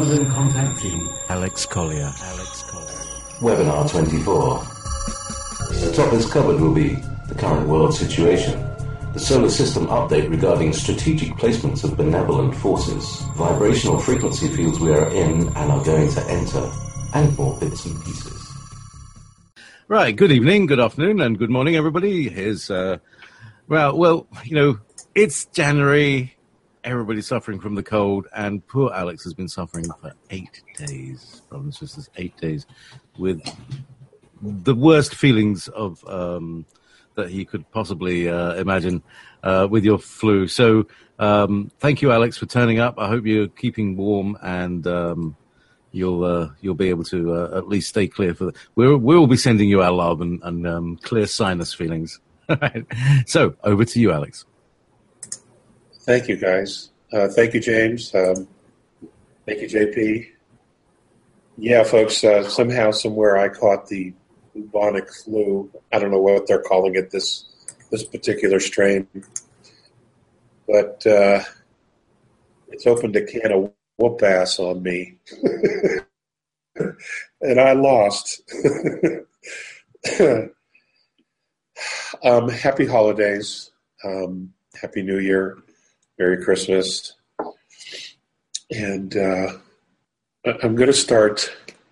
London contactee Alex Collier. Webinar 24. The topics covered will be the current world situation, the solar system update regarding strategic placements of benevolent forces, vibrational frequency fields we are in and are going to enter, and more bits and pieces. Right, good evening, good afternoon, and good morning, everybody. Here's, it's January. Everybody's suffering from the cold, and poor Alex has been suffering for 8 days, brothers and sisters, 8 days, with the worst feelings of that he could possibly imagine with your flu. So thank you, Alex, for turning up. I hope you're keeping warm, and you'll be able to at least stay clear for we'll be sending you our love and clear sinus feelings. So over to you, Alex. Thank you, guys. Thank you, James. Thank you, JP. Yeah, folks, somehow, somewhere I caught the bubonic flu. I don't know what they're calling it, this particular strain. But it's opened a can of whoop ass on me. And I lost. Happy holidays. Happy New Year. Merry Christmas. And I'm going to start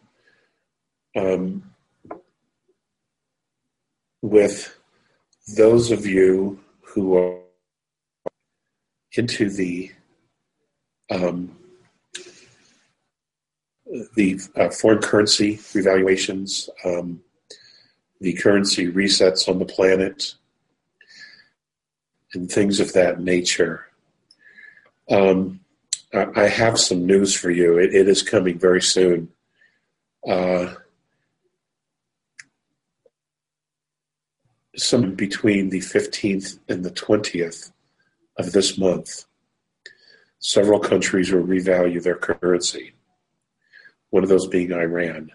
with those of you who are into the foreign currency revaluations, the currency resets on the planet, and things of that nature. I have some news for you. It is coming very soon. Some between the 15th and the 20th of this month, several countries will revalue their currency. One of those being Iran.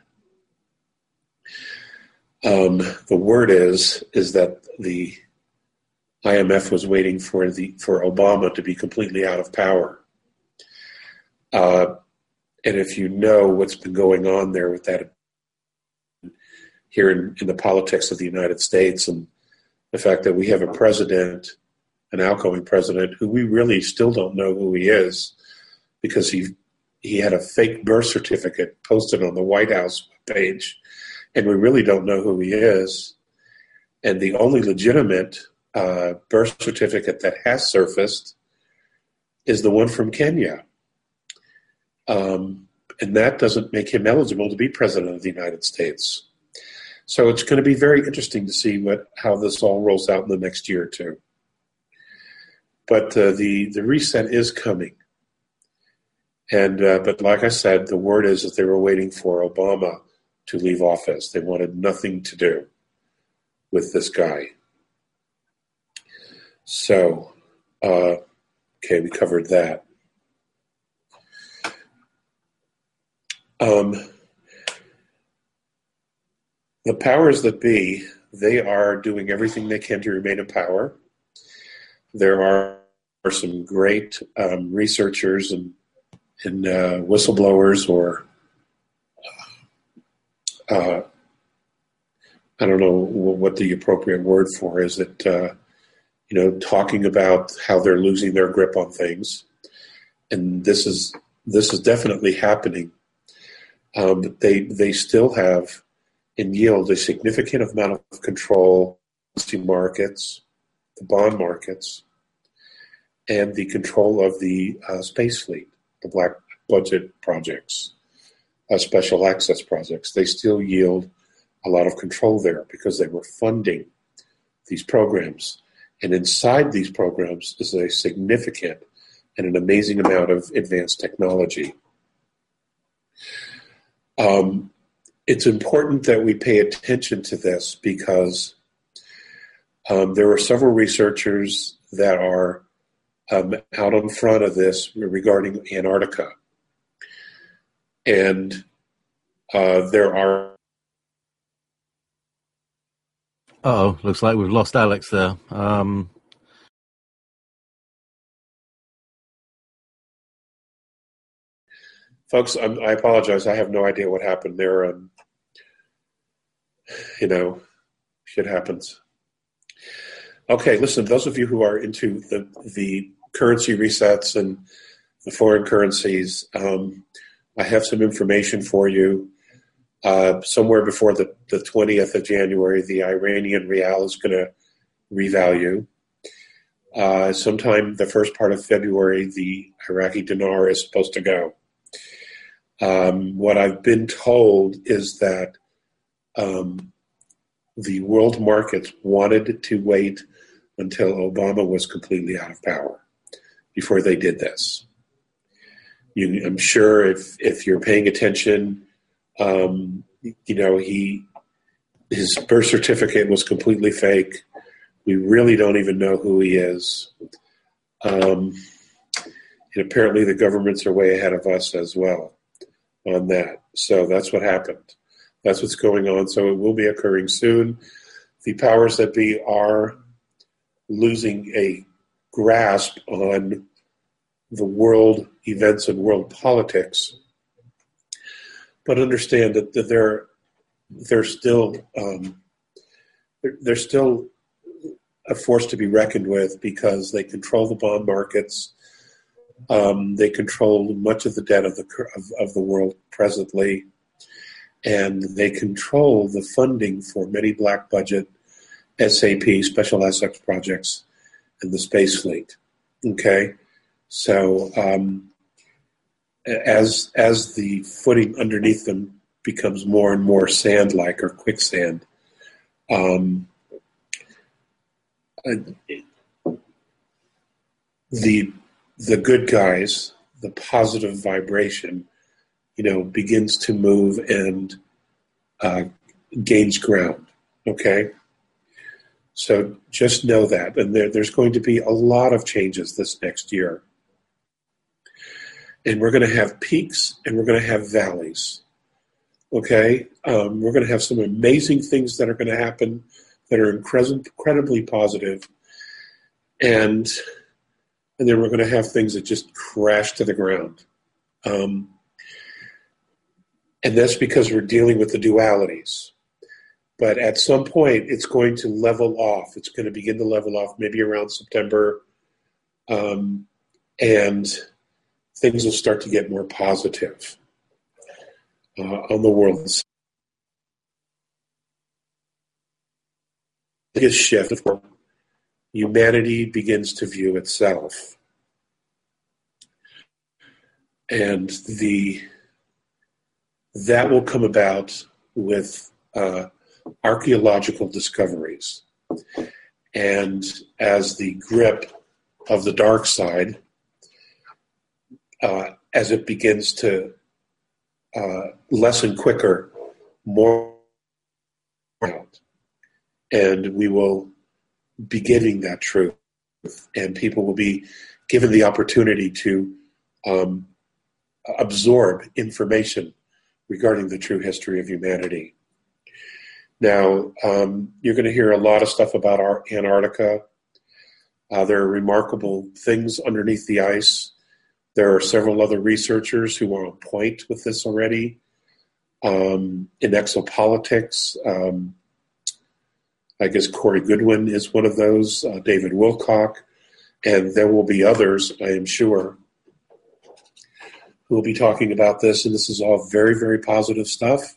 The word is that the IMF was waiting for Obama to be completely out of power. And if you know what's been going on there with that here in the politics of the United States, and the fact that we have a president, an outgoing president, who we really still don't know who he is, because he had a fake birth certificate posted on the White House page, and we really don't know who he is. And the only legitimate birth certificate that has surfaced is the one from Kenya. And that doesn't make him eligible to be president of the United States. So it's going to be very interesting to see how this all rolls out in the next year or two. But the reset is coming. And but like I said, the word is that they were waiting for Obama to leave office. They wanted nothing to do with this guy. So, okay, we covered that. The powers that be, they are doing everything they can to remain in power. There are some great researchers and whistleblowers, or I don't know what the appropriate word for is, that talking about how they're losing their grip on things, and this is definitely happening. But they still have and yield a significant amount of control to markets, the bond markets, and the control of the space fleet, the black budget projects, special access projects. They still yield a lot of control there because they were funding these programs. And inside these programs is a significant and an amazing amount of advanced technology. It's important that we pay attention to this because there are several researchers that are out in front of this regarding Antarctica. And there are... Uh-oh, looks like we've lost Alex there. Folks, I apologize. I have no idea what happened there. Shit happens. Okay, listen, those of you who are into the currency resets and the foreign currencies, I have some information for you. Somewhere before the 20th of January, the Iranian rial is going to revalue. Sometime the first part of February, the Iraqi dinar is supposed to go. What I've been told is that the world markets wanted to wait until Obama was completely out of power before they did this. I'm sure if you're paying attention, his birth certificate was completely fake. We really don't even know who he is. And apparently the governments are way ahead of us as well on that. So that's what happened. That's what's going on. So it will be occurring soon. The powers that be are losing a grasp on the world events and world politics, but understand that they're still a force to be reckoned with because they control the bond markets. They control much of the debt of the world presently, and they control the funding for many black budget SAP, special assets projects, and the space fleet. Okay, so as the footing underneath them becomes more and more sand-like or quicksand, the good guys, the positive vibration, begins to move and gains ground. Okay. So just know that. And there's going to be a lot of changes this next year. And we're going to have peaks and we're going to have valleys. Okay? We're going to have some amazing things that are going to happen that are incredibly positive. And then we're going to have things that just crash to the ground. And that's because we're dealing with the dualities. But at some point, it's going to level off. It's going to begin to level off maybe around September. And things will start to get more positive on the world. The biggest shift, of course, humanity begins to view itself. And that will come about with archaeological discoveries. And as the grip of the dark side, as it begins to lessen quicker, more out. And we will be getting that truth. And people will be given the opportunity to absorb information regarding the true history of humanity. Now, you're going to hear a lot of stuff about Antarctica. There are remarkable things underneath the ice. There are several other researchers who are on point with this already. In exopolitics, I guess Corey Goodwin is one of those, David Wilcock, and there will be others, I am sure, who will be talking about this, and this is all very, very positive stuff.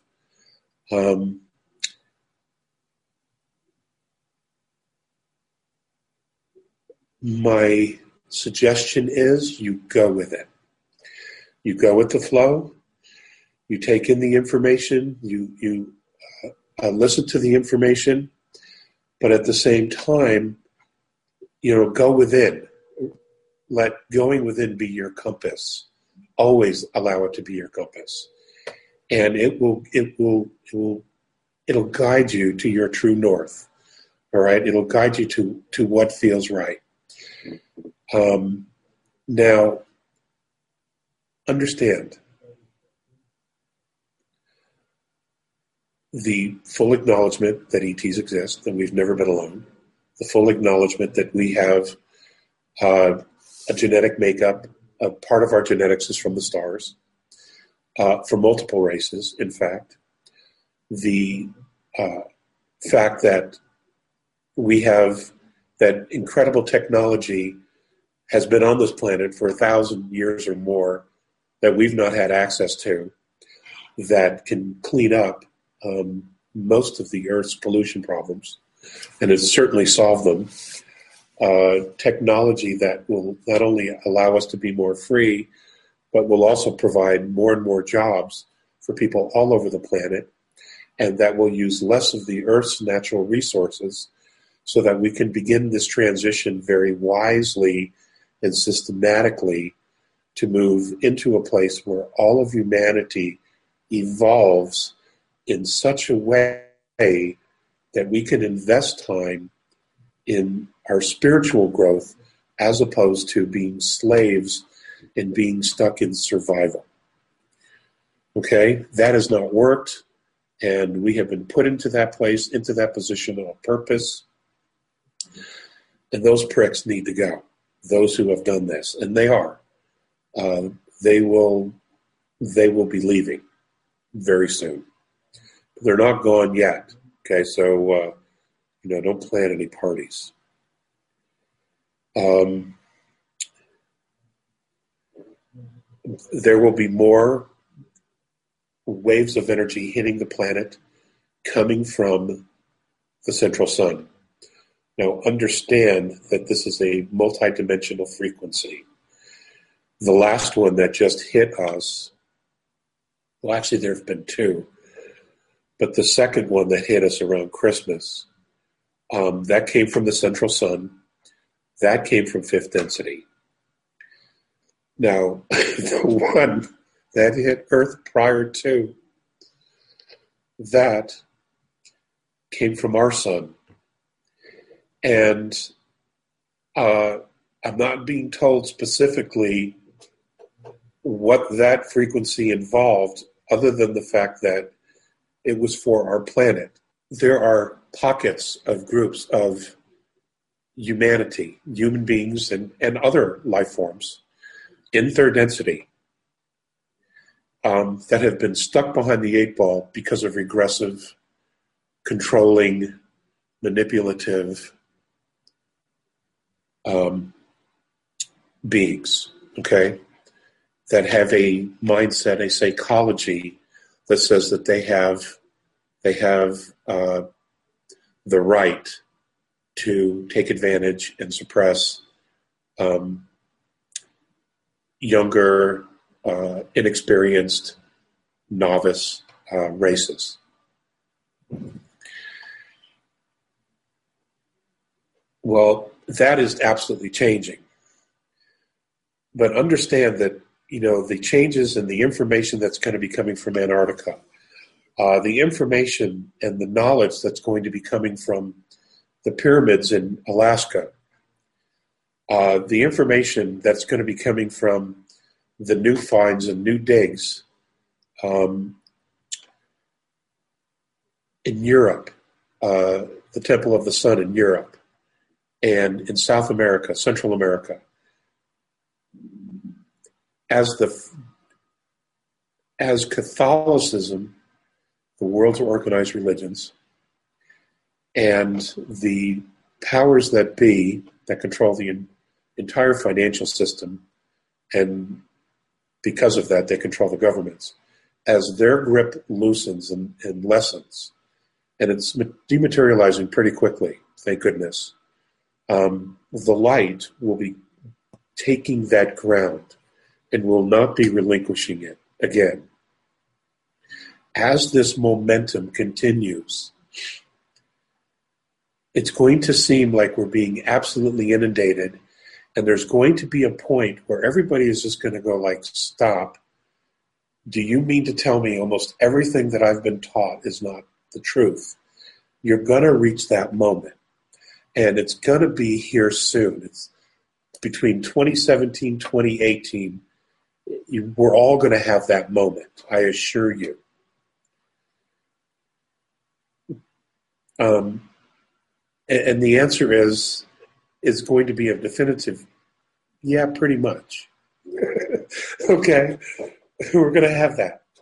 My suggestion is you go with it. You go with the flow. You take in the information. You listen to the information, but at the same time, go within. Let going within be your compass. Always allow it to be your compass, and it'll guide you to your true north. All right, it'll guide you to what feels right. Now, understand the full acknowledgement that ETs exist, that we've never been alone, the full acknowledgement that we have a genetic makeup. A part of our genetics is from the stars. for multiple races, in fact. The fact that we have that incredible technology has been on this planet for 1,000 years or more that we've not had access to, that can clean up most of the Earth's pollution problems, and it's certainly solved them. Technology that will not only allow us to be more free, but will also provide more and more jobs for people all over the planet, and that will use less of the Earth's natural resources so that we can begin this transition very wisely and systematically to move into a place where all of humanity evolves in such a way that we can invest time in our spiritual growth as opposed to being slaves and being stuck in survival. Okay? That has not worked, and we have been put into that place, into that position on purpose, and those pricks need to go, those who have done this, and they are. They will be leaving very soon. They're not gone yet. Okay, so don't plan any parties. There will be more waves of energy hitting the planet coming from the central sun. Now, understand that this is a multidimensional frequency. The last one that just hit us, well, actually, there have been two, but the second one that hit us around Christmas, that came from the central sun. That came from fifth density. Now, the one that hit Earth prior to that came from our sun. And I'm not being told specifically what that frequency involved, other than the fact that it was for our planet. There are pockets of groups of humanity, human beings and other life forms in third density that have been stuck behind the eight ball because of regressive, controlling, manipulative beings, okay, that have a mindset, a psychology that says that they have the right to take advantage and suppress younger, inexperienced, novice races. Well, that is absolutely changing. But understand that, the changes and the information that's going to be coming from Antarctica, the information and the knowledge that's going to be coming from the pyramids in Alaska, the information that's going to be coming from the new finds and new digs in Europe, the Temple of the Sun in Europe, and in South America, Central America, as Catholicism, the world's organized religions, and the powers that be that control the entire financial system, and because of that, they control the governments. As their grip loosens and lessens, and it's dematerializing pretty quickly, thank goodness, the light will be taking that ground and will not be relinquishing it again. As this momentum continues, it's going to seem like we're being absolutely inundated, and there's going to be a point where everybody is just going to go like, stop. Do you mean to tell me almost everything that I've been taught is not the truth? You're going to reach that moment, and it's going to be here soon. It's between 2017, 2018. We're all going to have that moment, I assure you. And the answer is going to be a definitive, yeah, pretty much. Okay, we're going to have that.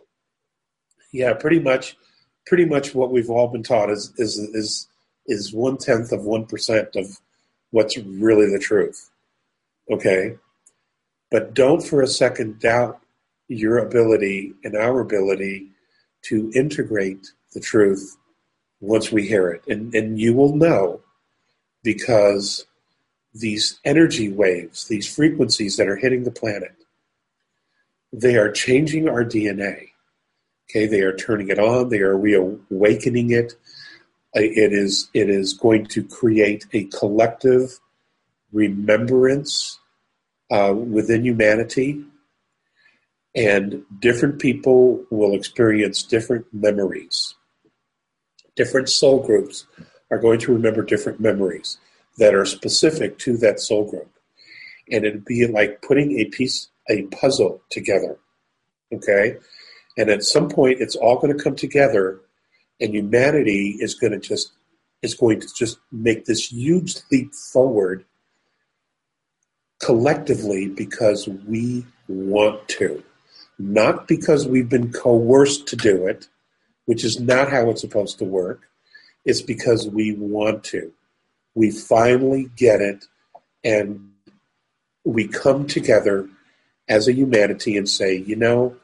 Yeah, pretty much what we've all been taught is 1/10 of 1% of what's really the truth. Okay? But don't for a second doubt your ability and our ability to integrate the truth once we hear it. And you will know, because these energy waves, these frequencies that are hitting the planet, they are changing our DNA. Okay, they are turning it on. They are reawakening it. It is going to create a collective remembrance within humanity, and different people will experience different memories. Different soul groups are going to remember different memories that are specific to that soul group. And it'd be like putting a puzzle together. Okay? And at some point it's all going to come together, and humanity is going to just make this huge leap forward collectively because we want to. Not because we've been coerced to do it, which is not how it's supposed to work. It's because we want to. We finally get it, and we come together as a humanity and say, you know,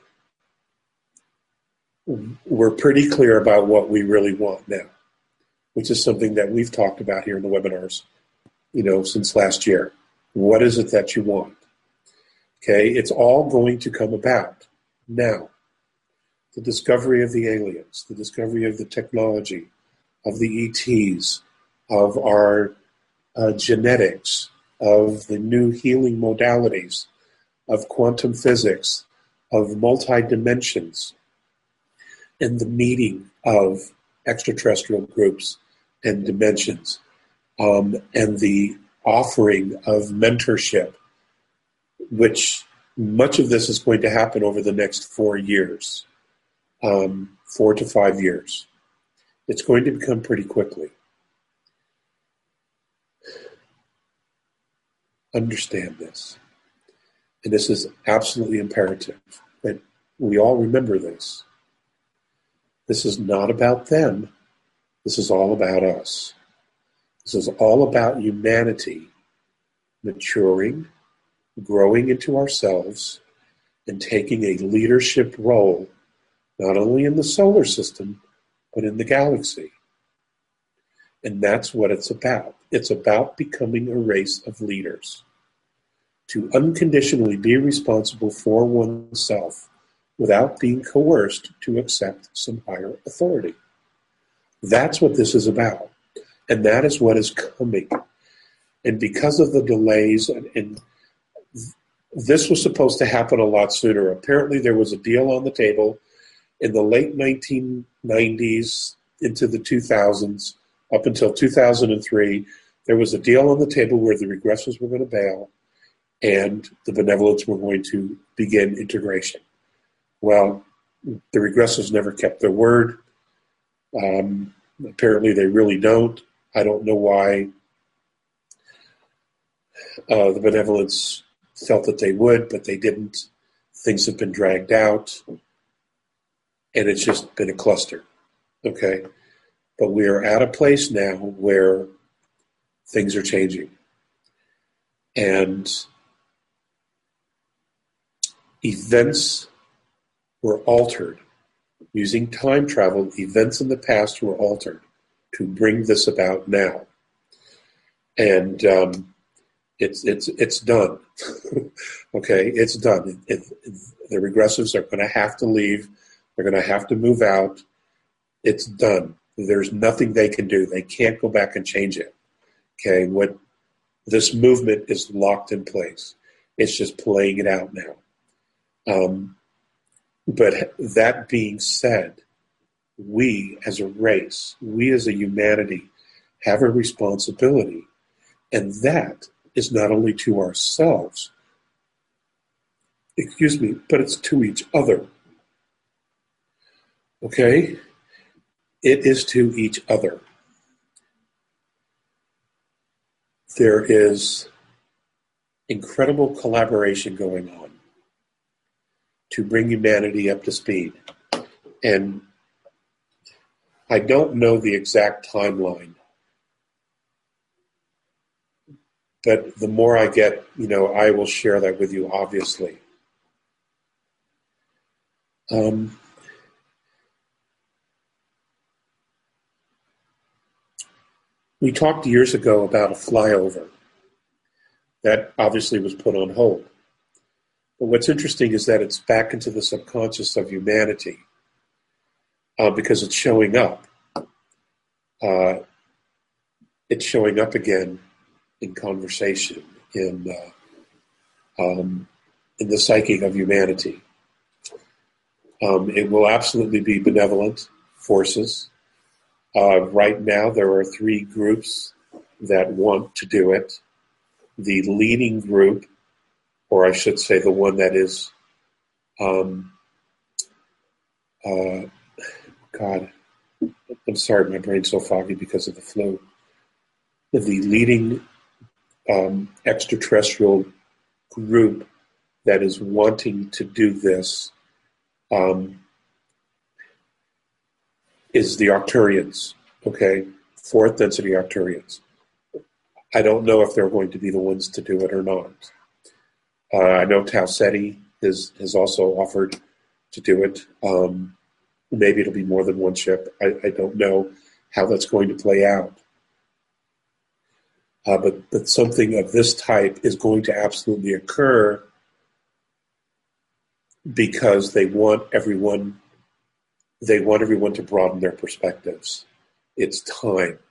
we're pretty clear about what we really want now, which is something that we've talked about here in the webinars, since last year. What is it that you want? Okay, it's all going to come about now. The discovery of the aliens, the discovery of the technology, of the ETs, of our genetics, of the new healing modalities, of quantum physics, of multi-dimensions, and the meeting of extraterrestrial groups and dimensions, and the offering of mentorship, which much of this is going to happen over the next 4 years, 4 to 5 years. It's going to become pretty quickly. Understand this. And this is absolutely imperative that we all remember this. This is not about them. This is all about us. This is all about humanity maturing, growing into ourselves, and taking a leadership role, not only in the solar system, but in the galaxy. And that's what it's about. It's about becoming a race of leaders, to unconditionally be responsible for oneself without being coerced to accept some higher authority. That's what this is about. And that is what is coming. And because of the delays, and this was supposed to happen a lot sooner. Apparently there was a deal on the table in the late 1990s into the 2000s, up until 2003. There was a deal on the table where the regressors were going to bail and the benevolents were going to begin integration. Well, the regressors never kept their word. Apparently they really don't. I don't know why the benevolents felt that they would, but they didn't. Things have been dragged out, and it's just been a cluster. Okay? But we are at a place now where things are changing. And events were altered. Using time travel, events in the past were altered to bring this about now. And it's done. Okay, it's done. The regressives are going to have to leave. They're going to have to move out. It's done. There's nothing they can do. They can't go back and change it. Okay, what this movement is locked in place. It's just playing it out now. But that being said, we as a race, we as a humanity have a responsibility. And that is not only to ourselves, but it's to each other. Okay? It is to each other. There is incredible collaboration going on to bring humanity up to speed. And I don't know the exact timeline, but the more I get, I will share that with you, obviously. We talked years ago about a flyover that obviously was put on hold. But what's interesting is that it's back into the subconscious of humanity because it's showing up. It's showing up again in conversation, in the psyche of humanity. It will absolutely be benevolent forces. Right now, there are 3 groups that want to do it. The leading group, or I should say the one that is, God, I'm sorry, my brain's so foggy because of the flu. The leading extraterrestrial group that is wanting to do this is the Arcturians, okay? 4th density Arcturians. I don't know if they're going to be the ones to do it or not. I know Tau Ceti has also offered to do it. Maybe it'll be more than one ship. I don't know how that's going to play out. But something of this type is going to absolutely occur because they want everyone to broaden their perspectives. It's time.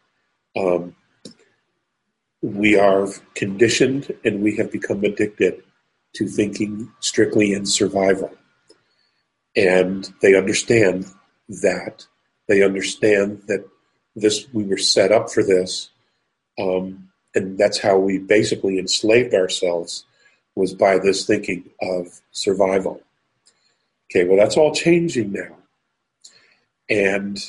We are conditioned and we have become addicted to thinking strictly in survival. And they understand that. They understand that we were set up for this. And that's how we basically enslaved ourselves, was by this thinking of survival. Okay, well, that's all changing now. And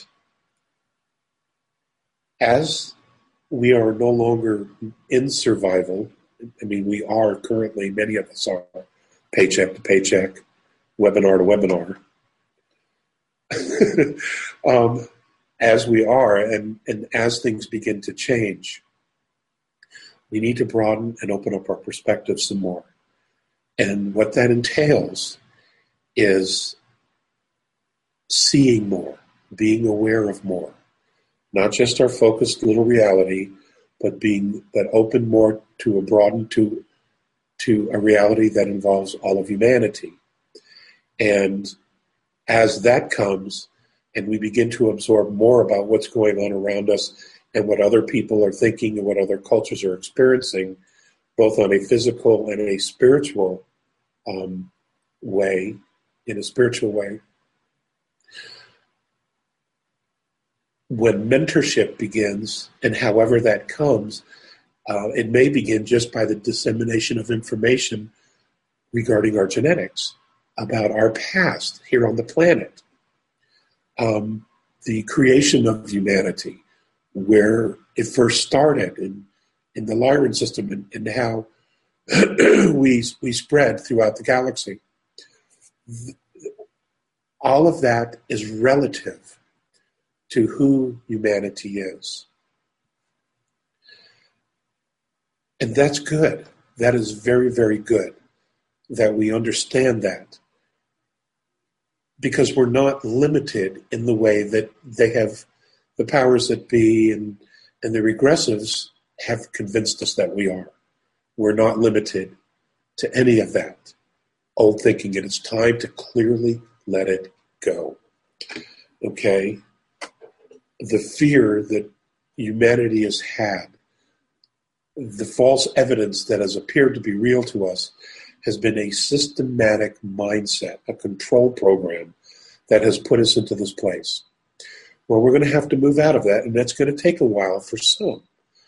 as we are no longer in survival, I mean, we are currently, many of us are, paycheck to paycheck, webinar to webinar. As we are, and as things begin to change, we need to broaden and open up our perspective some more. And what that entails is seeing more, being aware of more, not just our focused little reality, but open more to a broaden to a reality that involves all of humanity. And as that comes, and we begin to absorb more about what's going on around us and what other people are thinking and what other cultures are experiencing, both on a physical and a spiritual way, when mentorship begins, and however that comes, it may begin just by the dissemination of information regarding our genetics, about our past here on the planet, the creation of humanity, where it first started in the Lyran system, and how we spread throughout the galaxy. All of that is relative to who humanity is. And that's good. That is very, very good that we understand that, because we're not limited in the way that they have, the powers that be and the regressives have convinced us that we are. We're not limited to any of that old thinking, and it's time to clearly let it go. Okay? The fear that humanity has had, the false evidence that has appeared to be real to us, has been a systematic mindset, a control program that has put us into this place. Well, we're going to have to move out of that, and that's going to take a while for some.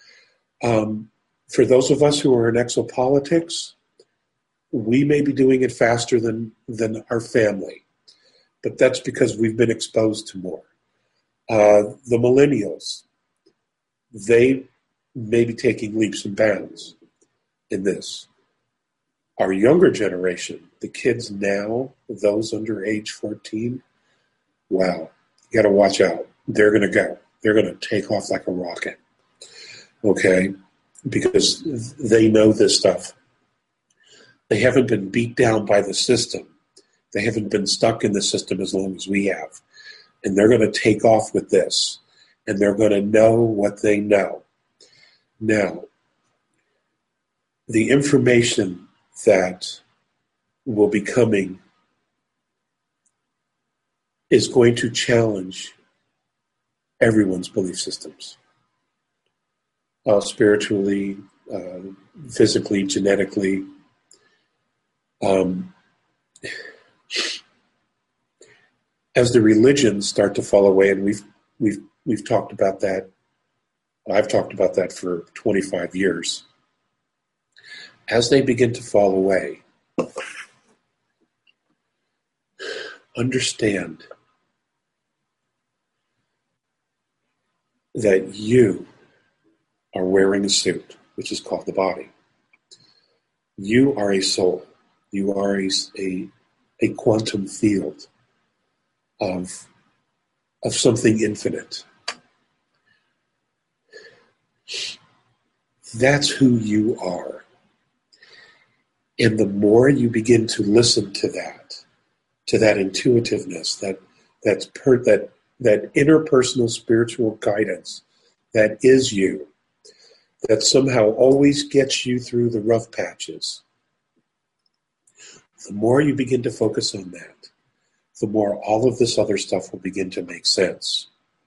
For those of us who are in exopolitics, we may be doing it faster than our family, but that's because we've been exposed to more. The millennials, they may be taking leaps and bounds in this. Our younger generation, the kids now, those under age 14, wow, you got to watch out. They're going to go. They're going to take off like a rocket, okay? Because they know this stuff. They haven't been beat down by the system. They haven't been stuck in the system as long as we have. And they're going to take off with this. And they're going to know what they know. Now, the information that will be coming is going to challenge everyone's belief systems. Spiritually, physically, genetically. As the religions start to fall away, and we've talked about that. I've talked about that for 25 years. As they begin to fall away, understand that you are wearing a suit, which is called the body. You are a soul. You are a quantum field of something infinite. That's who you are. And the more you begin to listen to that intuitiveness, that interpersonal spiritual guidance that is you, that somehow always gets you through the rough patches, the more you begin to focus on that, the more all of this other stuff will begin to make sense.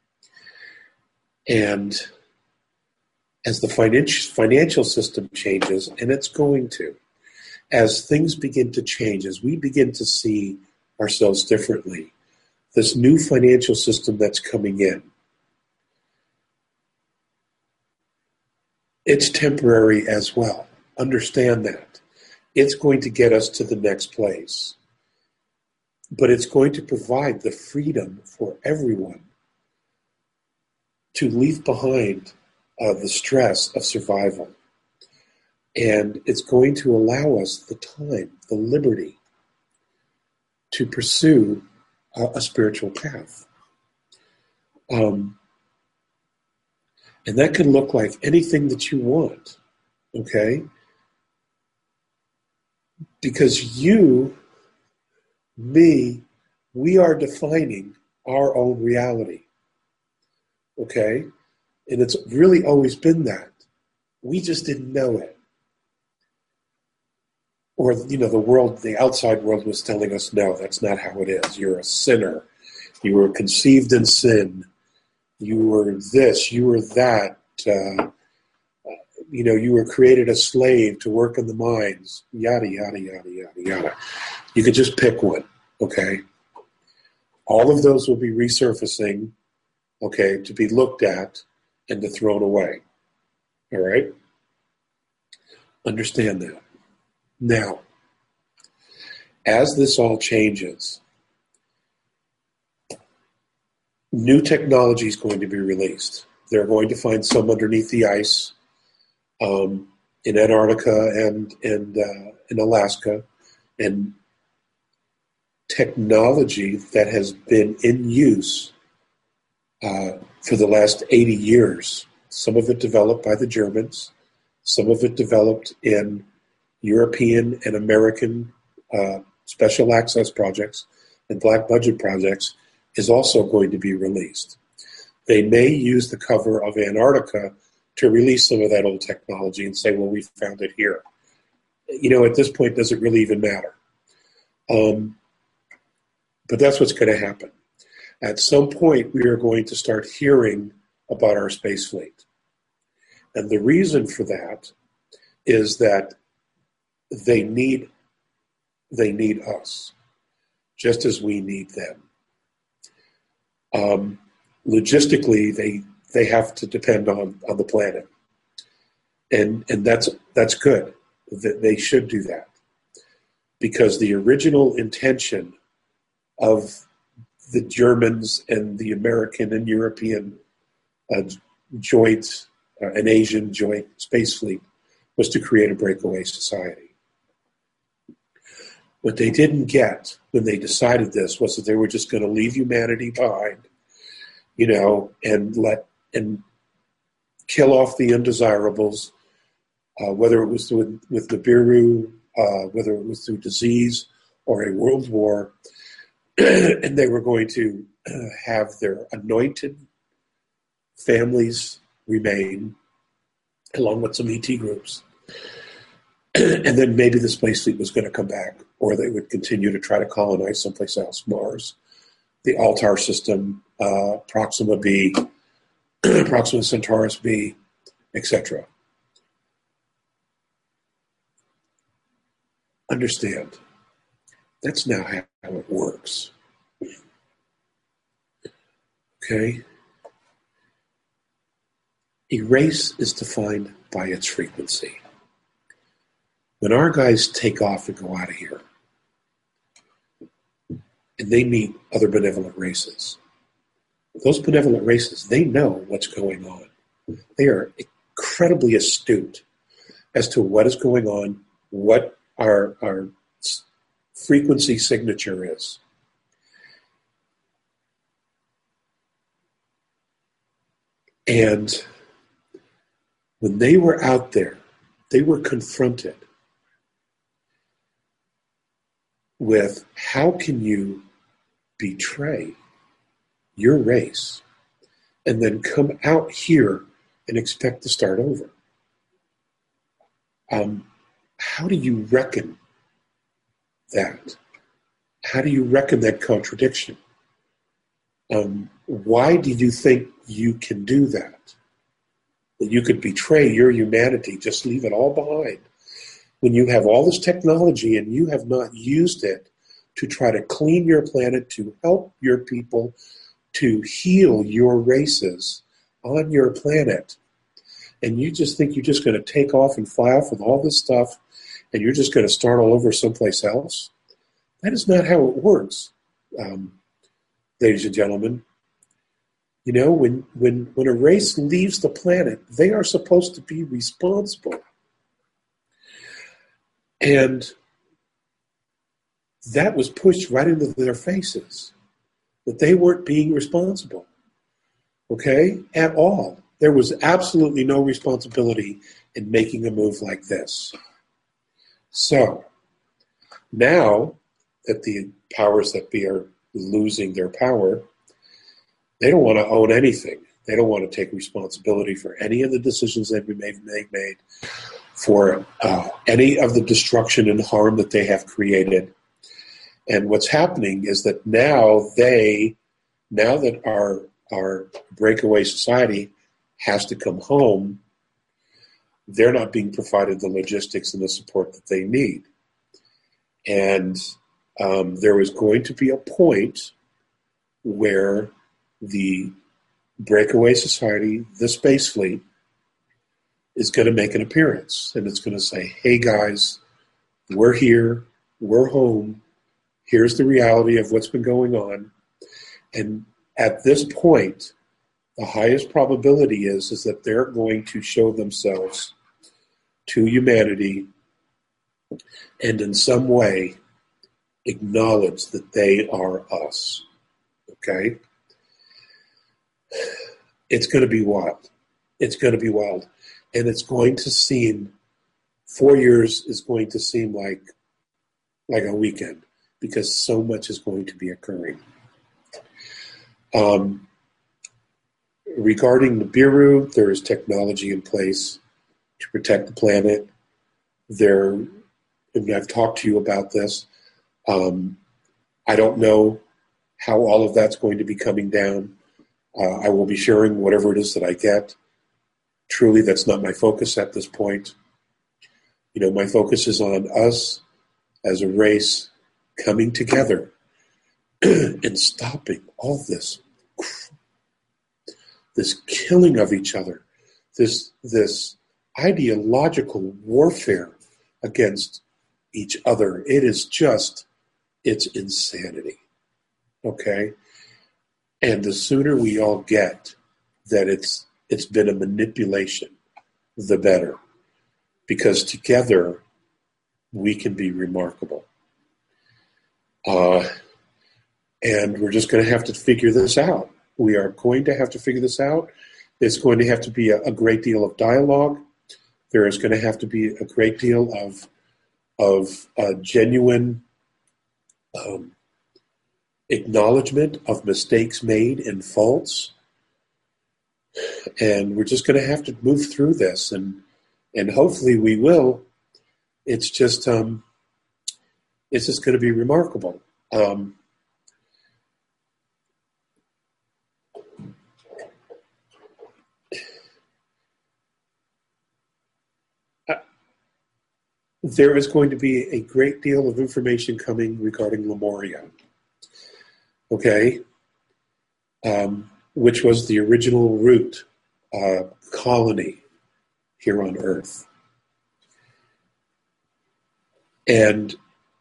And as the financial system changes, and it's going to, as things begin to change, as we begin to see ourselves differently, this new financial system that's coming in, it's temporary as well. Understand that. It's going to get us to the next place. But it's going to provide the freedom for everyone to leave behind the stress of survival. And it's going to allow us the time, the liberty, to pursue a spiritual path. And that can look like anything that you want, okay? Because you, me, we are defining our own reality, okay? And it's really always been that. We just didn't know it. Or, the world, the outside world was telling us, no, that's not how it is. You're a sinner. You were conceived in sin. You were this, you were that. You were created a slave to work in the mines. Yada, yada, yada, yada, yada. You could just pick one, okay? All of those will be resurfacing, okay, to be looked at and to thrown away. All right? Understand that. Now, as this all changes, new technology is going to be released. They're going to find some underneath the ice in Antarctica and in Alaska, and technology that has been in use for the last 80 years. Some of it developed by the Germans, some of it developed in European and American special access projects and black budget projects, is also going to be released. They may use the cover of Antarctica to release some of that old technology and say, well, we found it here. At this point, does it really even matter? But that's what's going to happen. At some point, we are going to start hearing about our space fleet. And the reason for that is that they need us, just as we need them. Logistically, they have to depend on the planet, and that's good. They should do that, because the original intention of the Germans and the American and European joint and Asian joint space fleet was to create a breakaway society. What they didn't get when they decided this was that they were just going to leave humanity behind, and kill off the undesirables, whether it was with Nibiru, whether it was through disease or a world war, and they were going to have their anointed families remain, along with some ET groups. And then maybe the space fleet was going to come back, or they would continue to try to colonize someplace else, Mars, the Altar system, Proxima B, Proxima Centaurus B, etc. Understand, that's now how it works. Okay? A race is defined by its frequency. When our guys take off and go out of here, and they meet other benevolent races, those benevolent races, they know what's going on. They are incredibly astute as to what is going on, what our frequency signature is. And when they were out there, they were confronted with, how can you betray your race and then come out here and expect to start over? How do you reckon that? How do you reckon that contradiction? Why do you think you can do that? That you could betray your humanity, just leave it all behind, when you have all this technology and you have not used it to try to clean your planet, to help your people, to heal your races on your planet. And you just think you're just going to take off and fly off with all this stuff and you're just going to start all over someplace else? That is not how it works, ladies and gentlemen. When a race leaves the planet, they are supposed to be responsible. And that was pushed right into their faces, that they weren't being responsible, okay, at all. There was absolutely no responsibility in making a move like this. So, now that the powers that be are losing their power, they don't want to own anything. They don't want to take responsibility for any of the decisions they've made, for any of the destruction and harm that they have created. And what's happening is that now that our breakaway society has to come home, they're not being provided the logistics and the support that they need. And there is going to be a point where the breakaway society, the space fleet, is going to make an appearance. And it's going to say, hey guys, we're here, we're home, here's the reality of what's been going on. And at this point, the highest probability is that they're going to show themselves to humanity and in some way acknowledge that they are us. Okay? It's going to be wild. It's going to be wild. And it's going to seem, 4 years is going to seem like a weekend, because so much is going to be occurring. Regarding Nibiru, there is technology in place to protect the planet. And I've talked to you about this. I don't know how all of that's going to be coming down. I will be sharing whatever it is that I get. Truly, that's not my focus at this point. My focus is on us as a race coming together and stopping all this killing of each other, this ideological warfare against each other. It's insanity. Okay? And the sooner we all get that it's been a manipulation, the better. Because together we can be remarkable. Uh, and we're just going to have to figure this out. We are going to have to figure this out. There's going to have to be a great deal of dialogue. There is going to have to be a great deal of genuine acknowledgement of mistakes made and faults. And we're just going to have to move through this, and hopefully we will. It's just going to be remarkable. There is going to be a great deal of information coming regarding Lemuria, okay, which was the original root colony here on Earth. And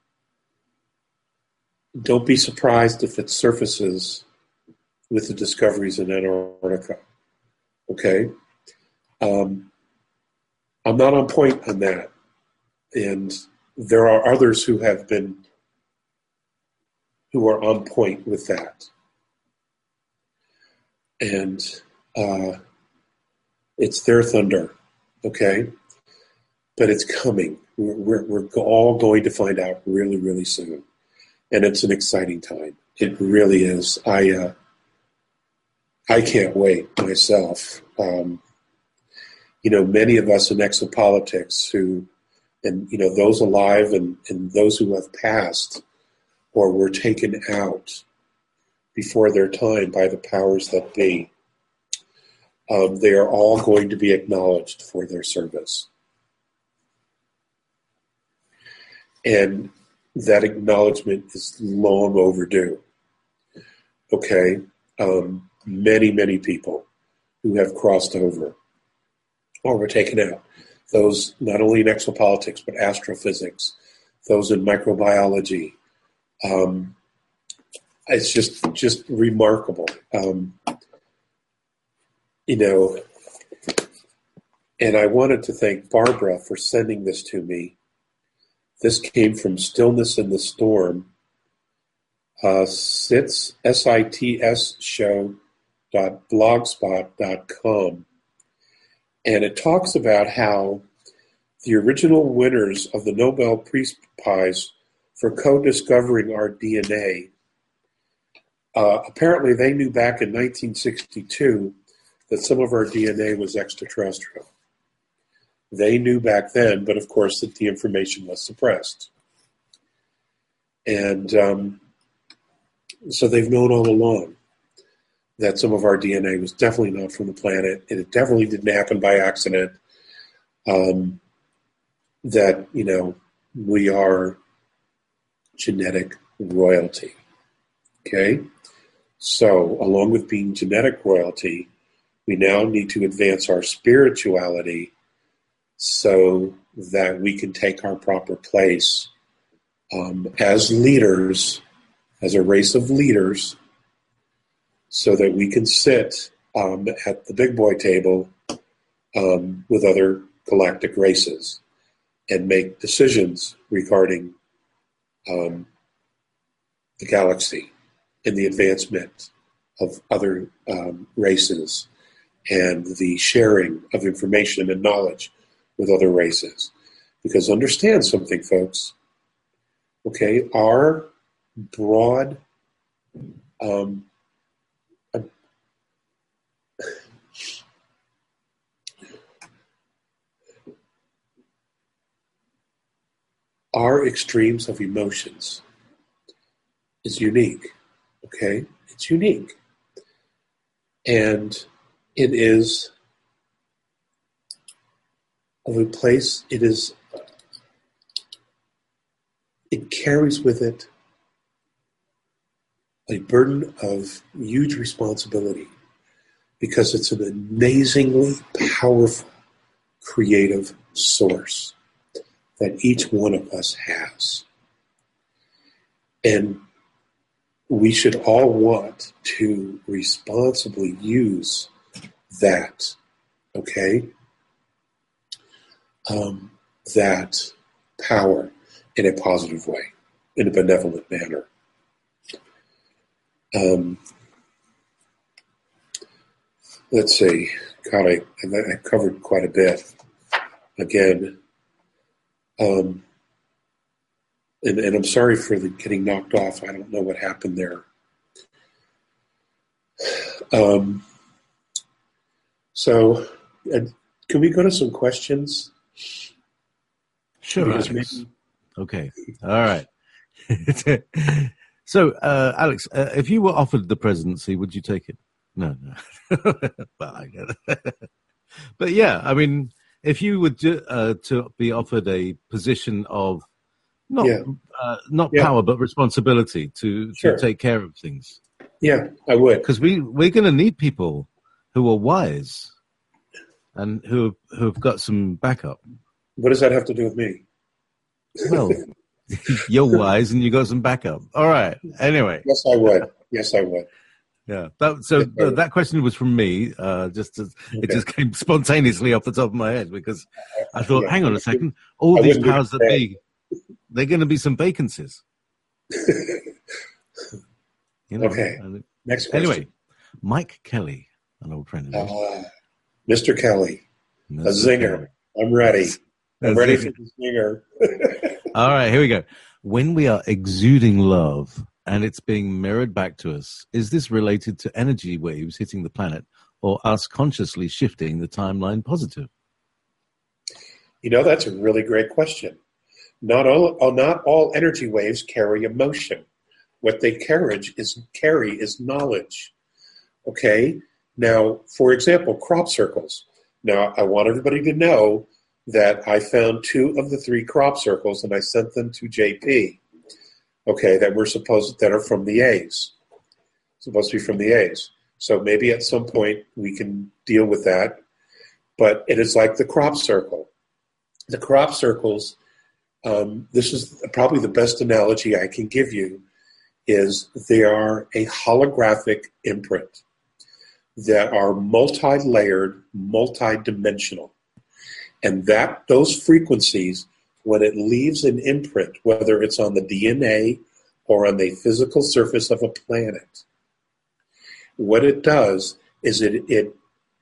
don't be surprised if it surfaces with the discoveries in Antarctica, okay? I'm not on point on that. And there are others who are on point with that. And it's their thunder, okay? But it's coming. We're all going to find out really, really soon. And it's an exciting time. It really is. I can't wait myself. Many of us in exopolitics who, and those alive and those who have passed or were taken out before their time by the powers that be, they are all going to be acknowledged for their service. And that acknowledgement is long overdue. Okay? Many, many people who have crossed over or were taken out. Those not only in exopolitics, but astrophysics, those in microbiology. It's just remarkable. And I wanted to thank Barbara for sending this to me. This came from Stillness in the Storm, SITS show.blogspot.com. And it talks about how the original winners of the Nobel Peace Prize for co-discovering our DNA, apparently they knew back in 1962 that some of our DNA was extraterrestrial. They knew back then, but of course that the information was suppressed. And so they've known all along that some of our DNA was definitely not from the planet, and it definitely didn't happen by accident. That, we are genetic royalty. Okay? So, along with being genetic royalty, we now need to advance our spirituality so that we can take our proper place as leaders, as a race of leaders, so that we can sit at the big boy table with other galactic races and make decisions regarding the galaxy and the advancement of other races and the sharing of information and knowledge with other races. Because understand something, folks. Okay, our broad our extremes of emotions is unique. Okay, it's unique. And it is of a place, it carries with it a burden of huge responsibility because it's an amazingly powerful creative source that each one of us has. And we should all want to responsibly use that, okay? That power in a positive way, in a benevolent manner. Let's see. God, I covered quite a bit. Again, and I'm sorry for the getting knocked off. I don't know what happened there. So, can we go to some questions? Sure, Alex. Okay. All right. So, Alex, if you were offered the presidency, would you take it? No. Well, I get it. But yeah, I mean, if you were to be offered a position of not power but responsibility to take care of things. Yeah, I would. Because we're going to need people who are wise and who've got some backup. What does that have to do with me? Well, you're wise and you got some backup. All right. Anyway. Yes, I would. Yeah. That question was from me. It just came spontaneously off the top of my head because I thought, hang on a second, all these powers that be, they're going to be some vacancies. Okay. Next question. Anyway, Mike Kelly, an old friend of yours. Mr. Kelly, a zinger. Kelly. I'm ready. I'm ready for the zinger. All right, here we go. When we are exuding love and it's being mirrored back to us, is this related to energy waves hitting the planet or us consciously shifting the timeline positive? That's a really great question. Not all energy waves carry emotion. What they carry is knowledge. Okay? Now, for example, crop circles. Now, I want everybody to know that I found 2 of the 3 crop circles and I sent them to JP. Okay, that are from the A's. Supposed to be from the A's. So maybe at some point we can deal with that. But it is like the crop circle. The crop circles, this is probably the best analogy I can give you, is they are a holographic imprint that are multi-layered, multi-dimensional. And those frequencies, when it leaves an imprint, whether it's on the DNA or on the physical surface of a planet, what it does is it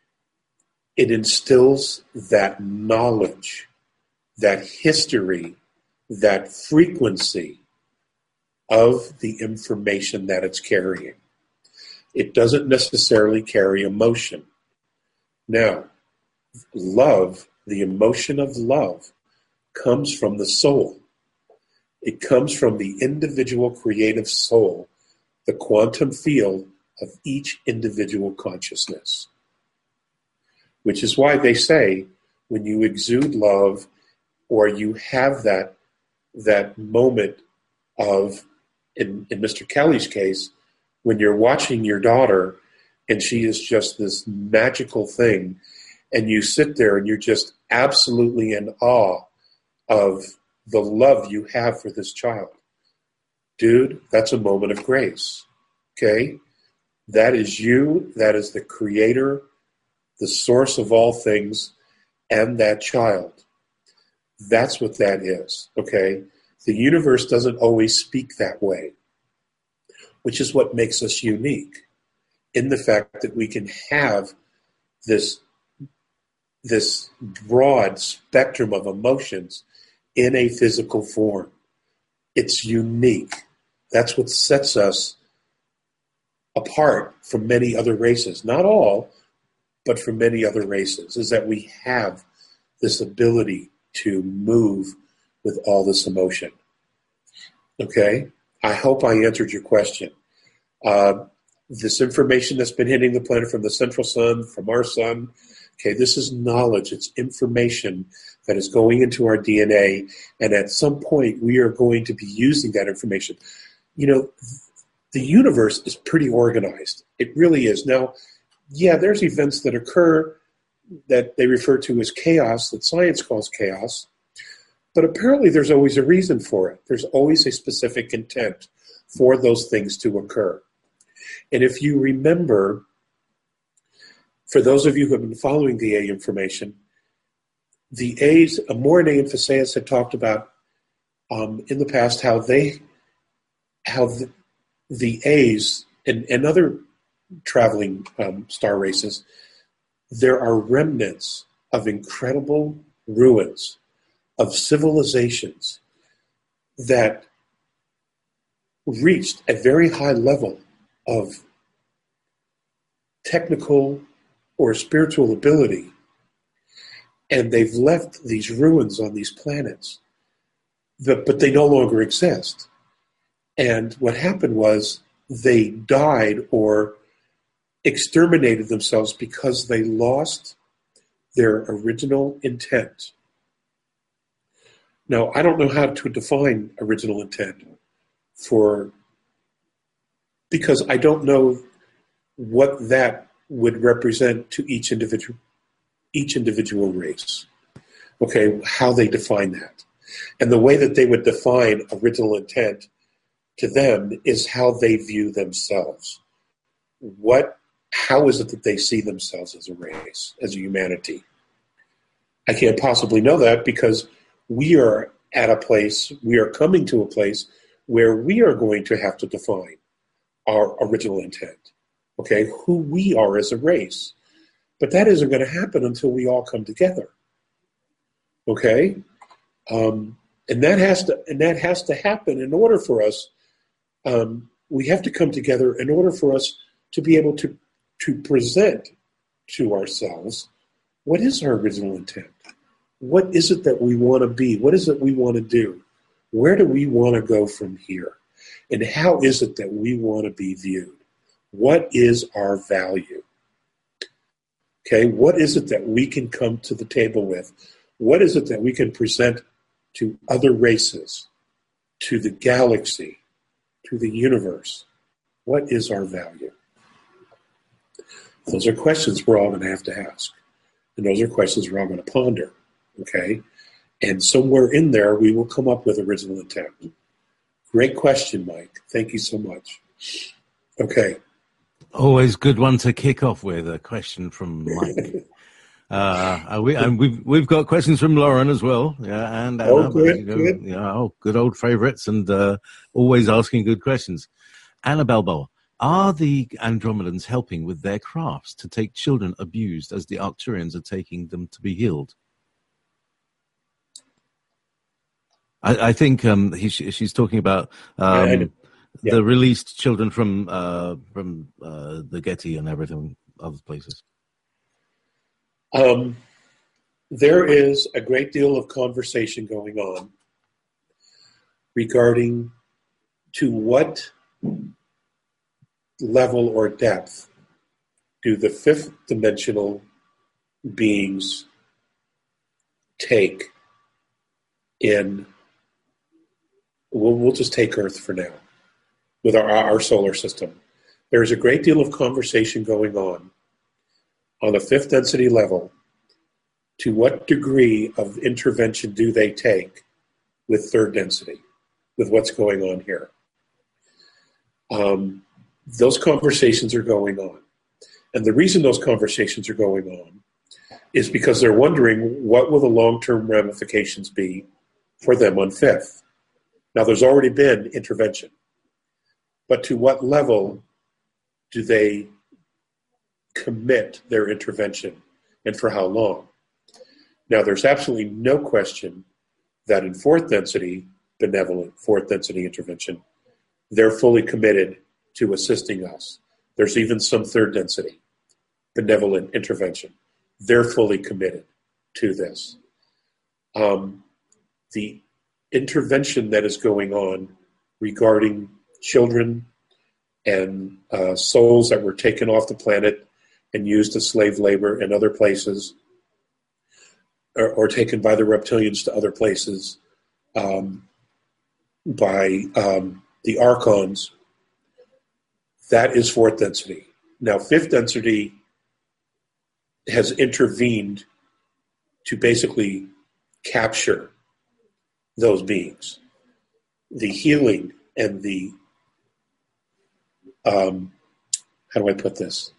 instills that knowledge, that history, that frequency of the information that it's carrying. It doesn't necessarily carry emotion. Now, love, the emotion of love, comes from the soul. It comes from the individual creative soul, the quantum field of each individual consciousness. Which is why they say when you exude love or you have that moment of, in Mr. Kelly's case, when you're watching your daughter and she is just this magical thing and you sit there and you're just absolutely in awe of the love you have for this child. Dude, that's a moment of grace. Okay? That is you. That is the creator, the source of all things, and that child. That's what that is. Okay? The universe doesn't always speak that way, which is what makes us unique in the fact that we can have this broad spectrum of emotions in a physical form. It's unique. That's what sets us apart from many other races. Not all, but from many other races, is that we have this ability to move with all this emotion. Okay? I hope I answered your question. This information that's been hitting the planet from the central sun, from our sun, okay, this is knowledge. It's information that is going into our DNA, and at some point we are going to be using that information. The universe is pretty organized. It really is. Now, yeah, there's events that occur that they refer to as chaos, that science calls chaos, but apparently there's always a reason for it. There's always a specific intent for those things to occur. And if you remember, for those of you who have been following the A information, the A's, Morine and Phaseus had talked about in the past how the A's and other traveling star races, there are remnants of incredible ruins of civilizations that reached a very high level of technical or spiritual ability, and they've left these ruins on these planets, but they no longer exist. And what happened was they died or exterminated themselves because they lost their original intent. Now, I don't know how to define original intent because I don't know what that would represent to each individual race. Okay, how they define that. And the way that they would define original intent to them is how they view themselves. How is it that they see themselves as a race, as a humanity? I can't possibly know that because we are coming to a place where we are going to have to define our original intent, okay, who we are as a race. But that isn't going to happen until we all come together, okay? And that has to happen in order for us. We have to come together in order for us to be able to present to ourselves what is our original intent. What is it that we want to be? What is it we want to do? Where do we want to go from here? And how is it that we want to be viewed? What is our value? Okay, what is it that we can come to the table with? What is it that we can present to other races, to the galaxy, to the universe? What is our value? Those are questions we're all going to have to ask. And those are questions we're all going to ponder. Okay? And somewhere in there, we will come up with original intent. Great question, Mike. Thank you so much. Okay. Always good one to kick off with, a question from Mike. We've got questions from Lauren as well. Yeah, and Anna, good. Yeah, good old favorites, and always asking good questions. Anna Balboa, are the Andromedans helping with their crafts to take children abused as the Arcturians are taking them to be healed? I think she's talking about the released children from the Getty and everything, other places. There is a great deal of conversation going on regarding to what level or depth do the fifth dimensional beings take in. We'll just take Earth for now, with our solar system. There's a great deal of conversation going on the fifth density level. To what degree of intervention do they take with third density, with what's going on here? Those conversations are going on. And the reason those conversations are going on is because they're wondering what will the long-term ramifications be for them on fifth. Now, there's already been intervention, but to what level do they commit their intervention and for how long? Now, there's absolutely no question that in fourth density, benevolent fourth density intervention, they're fully committed to assisting us. There's even some third density, benevolent intervention. They're fully committed to this. The intervention that is going on regarding children and souls that were taken off the planet and used as slave labor in other places, or taken by the reptilians to other places by the Archons, that is fourth density. Now, fifth density has intervened to basically capture those beings. The healing and the, how do I put this?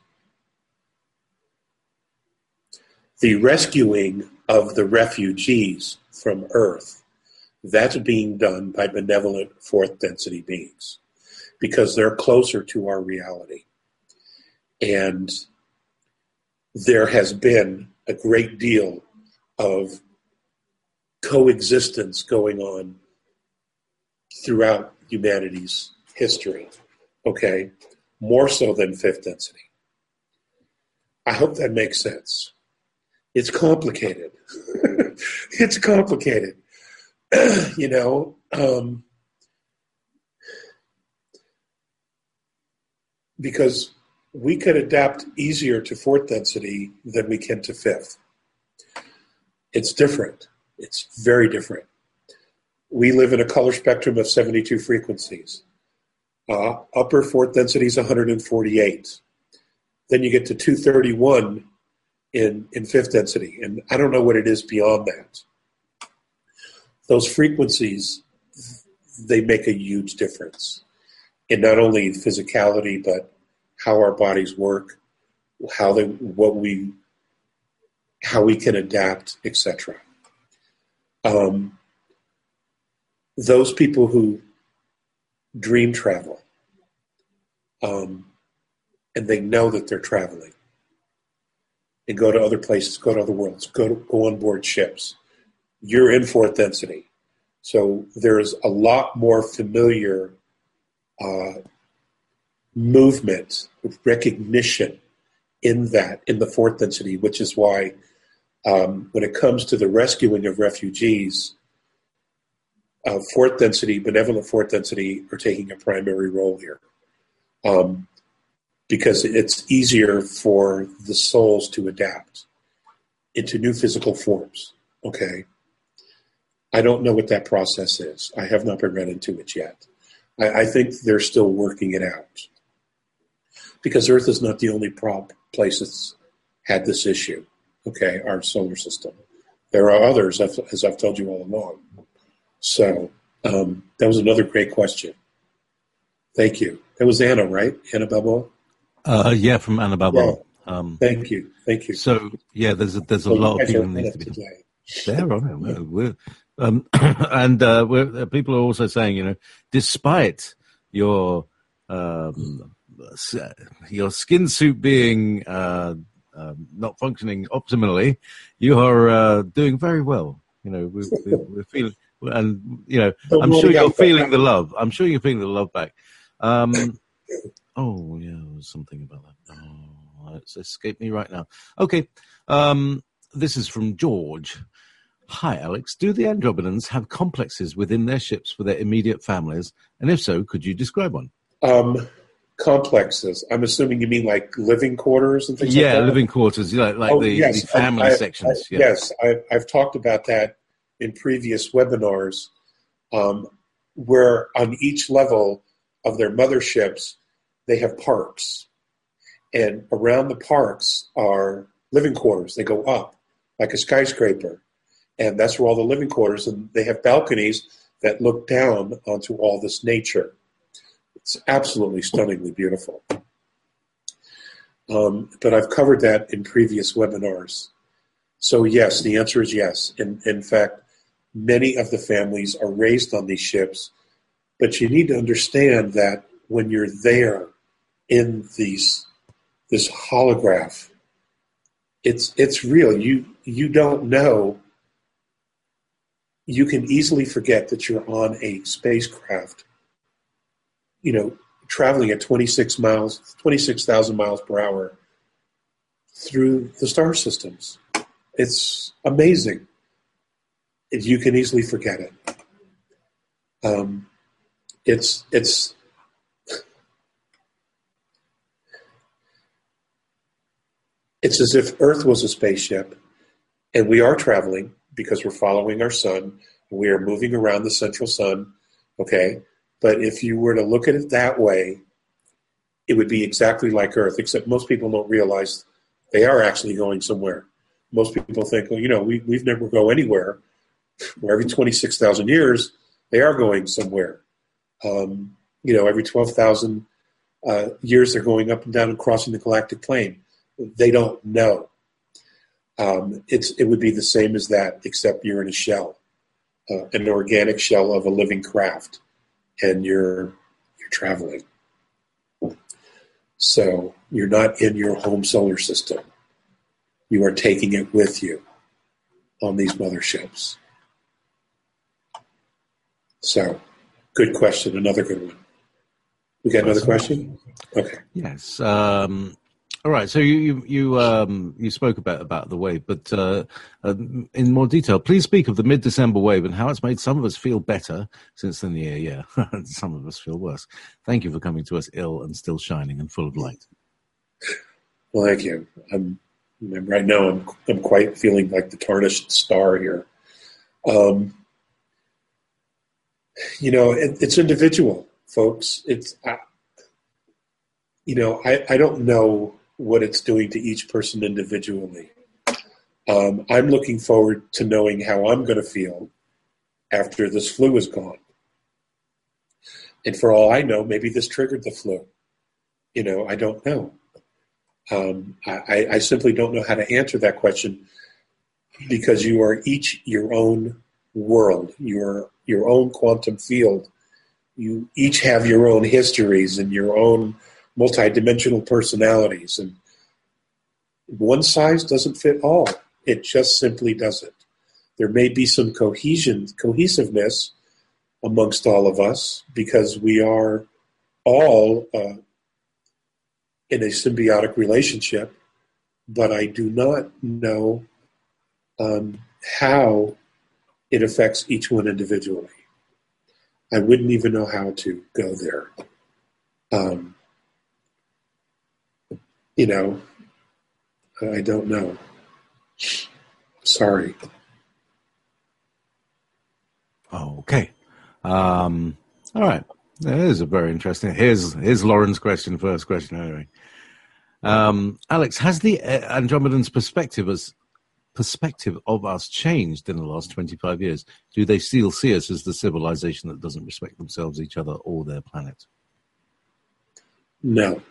The rescuing of the refugees from Earth, that's being done by benevolent fourth density beings. because they're closer to our reality. And there has been a great deal of coexistence going on throughout humanity's history, okay? More so than fifth density. I hope that makes sense. It's complicated. It's complicated. You know, because we could adapt easier to fourth density than we can to fifth. It's different. It's very different. We live in a color spectrum of 72 frequencies. Upper fourth density is 148. Then you get to 231 in fifth density. And I don't know what it is beyond that. Those frequencies, they make a huge difference in not only physicality, but how our bodies work, how we can adapt, etc. Those people who dream travel, and they know that they're traveling, and go to other places, go to other worlds, go on board ships. You're in fourth density. So there's a lot more familiar movement, recognition in the fourth density, which is why when it comes to the rescuing of refugees, fourth density, benevolent fourth density are taking a primary role here. Because it's easier for the souls to adapt into new physical forms, okay? I don't know what that process is. I have not been read into it yet. I think they're still working it out. Because Earth is not the only place that's had this issue, okay, our solar system. There are others, as I've told you all along. So that was another great question. Thank you. That was Anna, right? Anna Balboa? Yeah, from Anna Balboa. Yeah. Thank you. So, yeah, there's a lot of people that need to be done. They're on it. People are also saying, you know, despite your skin suit being not functioning optimally, you are doing very well. You know, we're feeling, and you know, I'm sure you're feeling the love. I'm sure you're feeling the love back. Oh yeah, something about that. Oh, it's escaped me right now. Okay, this is from George. Hi, Alex. Do the Andromedans have complexes within their ships for their immediate families? And if so, could you describe one? Complexes. I'm assuming you mean like living quarters and things like that? Yeah, living quarters, like the family sections. Yes, I've talked about that in previous webinars, where on each level of their motherships, they have parks. And around the parks are living quarters. They go up like a skyscraper. And that's where all the living quarters, and they have balconies that look down onto all this nature. It's absolutely stunningly beautiful. But I've covered that in previous webinars. So yes, the answer is yes. In fact, many of the families are raised on these ships, but you need to understand that when you're there in this holograph, it's real. You don't know. You can easily forget that you're on a spacecraft, you know, traveling at 26,000 miles per hour through the star systems. It's amazing. You can easily forget it. It's as if Earth was a spaceship, and we are traveling because we're following our sun. We are moving around the central sun, okay? But if you were to look at it that way, it would be exactly like Earth, except most people don't realize they are actually going somewhere. Most people think, well, you know, we've never go anywhere. Where every 26,000 years, they are going somewhere. You know, every 12,000 years, they're going up and down and crossing the galactic plane. They don't know. It would be the same as that, except you're in a shell, an organic shell of a living craft, and you're traveling. So you're not in your home solar system. You are taking it with you on these motherships. So, good question. Another good one. We got another question? Okay. Yes. All right. So you spoke about the wave, but in more detail, please speak of the mid-December wave and how it's made some of us feel better since the new year. Yeah, some of us feel worse. Thank you for coming to us ill and still shining and full of light. Well, thank you. Right now I'm quite feeling like the tarnished star here. It's individual, folks. It's I don't know what it's doing to each person individually. I'm looking forward to knowing how I'm going to feel after this flu is gone. And for all I know, maybe this triggered the flu. I don't know. I simply don't know how to answer that question, because you are each your own world, your own quantum field. You each have your own histories and your own multidimensional personalities, and one size doesn't fit all. It just simply doesn't. There may be some cohesiveness amongst all of us, because we are all in a symbiotic relationship, but I do not know how it affects each one individually. I wouldn't even know how to go there. I don't know. Sorry. Okay. All right. That is a very interesting. Here's Lauren's question. First question, anyway. Alex, has the Andromedans' perspective of us changed in the last 25 years? Do they still see us as the civilization that doesn't respect themselves, each other, or their planet? No,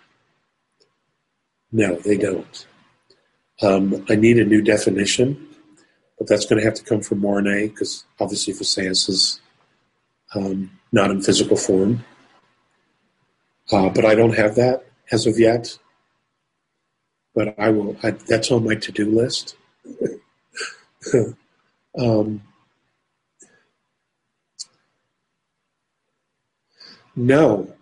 they don't. I need a new definition, but that's going to have to come from Mornay, because obviously Visayas is not in physical form. But I don't have that as of yet. But I will. That's on my to-do list. No.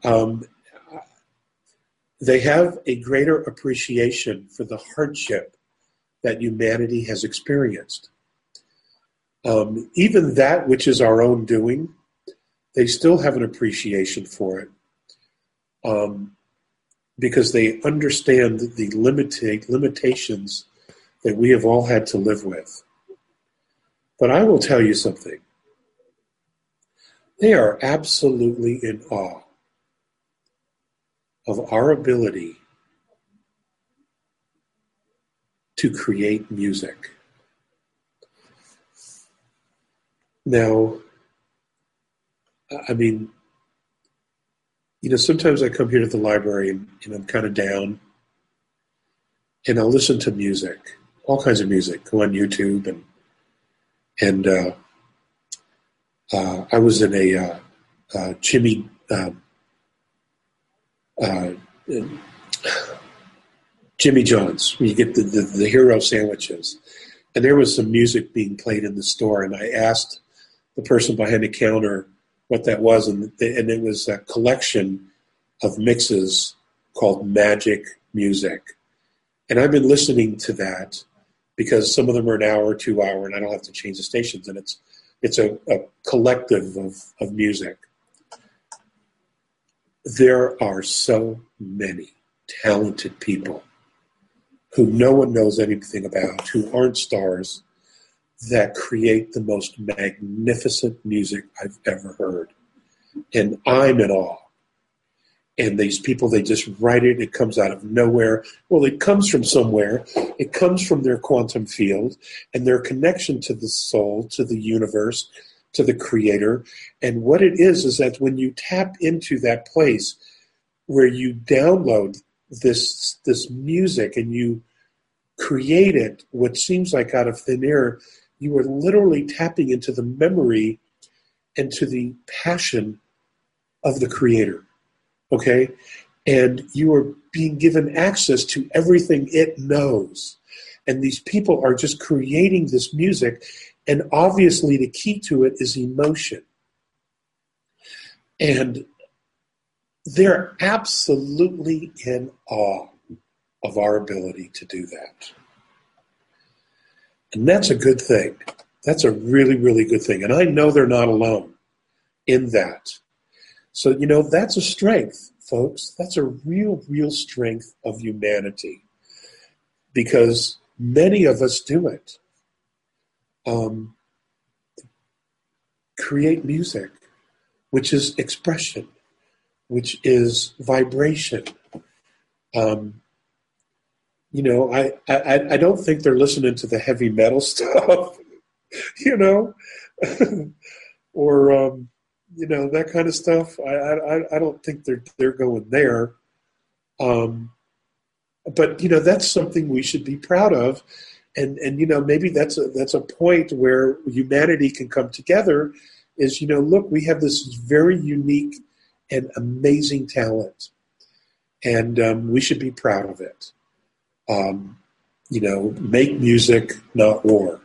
They have a greater appreciation for the hardship that humanity has experienced. Even that which is our own doing, they still have an appreciation for it, because they understand the limitations that we have all had to live with. But I will tell you something. They are absolutely in awe of our ability to create music. Now, sometimes I come here to the library and I'm kind of down, and I'll listen to music, all kinds of music, go on YouTube, and I was in a Jimmy John's, where you get the hero sandwiches, and there was some music being played in the store, and I asked the person behind the counter what that was, and it was a collection of mixes called Magic Music. And I've been listening to that because some of them are an hour or 2 hour, and I don't have to change the stations, and it's a collective of music. There are so many talented people who no one knows anything about, who aren't stars, that create the most magnificent music I've ever heard. And I'm in awe. And these people, they just write it. It comes out of nowhere. Well, it comes from somewhere. It comes from their quantum field and their connection to the soul, to the universe, to the creator. And what it is that when you tap into that place where you download this music and you create it, what seems like out of thin air, you are literally tapping into the memory and to the passion of the creator. Okay? and you are being given access to everything it knows. And these people are just creating this music, and obviously the key to it is emotion. And they're absolutely in awe of our ability to do that. And that's a good thing. That's a really, really good thing. And I know they're not alone in that. So, that's a strength, folks. That's a real, real strength of humanity, because many of us do it. Create music, which is expression, which is vibration. I don't think they're listening to the heavy metal stuff, or that kind of stuff. I don't think they're going there. But that's something we should be proud of, and maybe that's a point where humanity can come together. Is look, we have this very unique and amazing talent, and we should be proud of it. Make music, not war.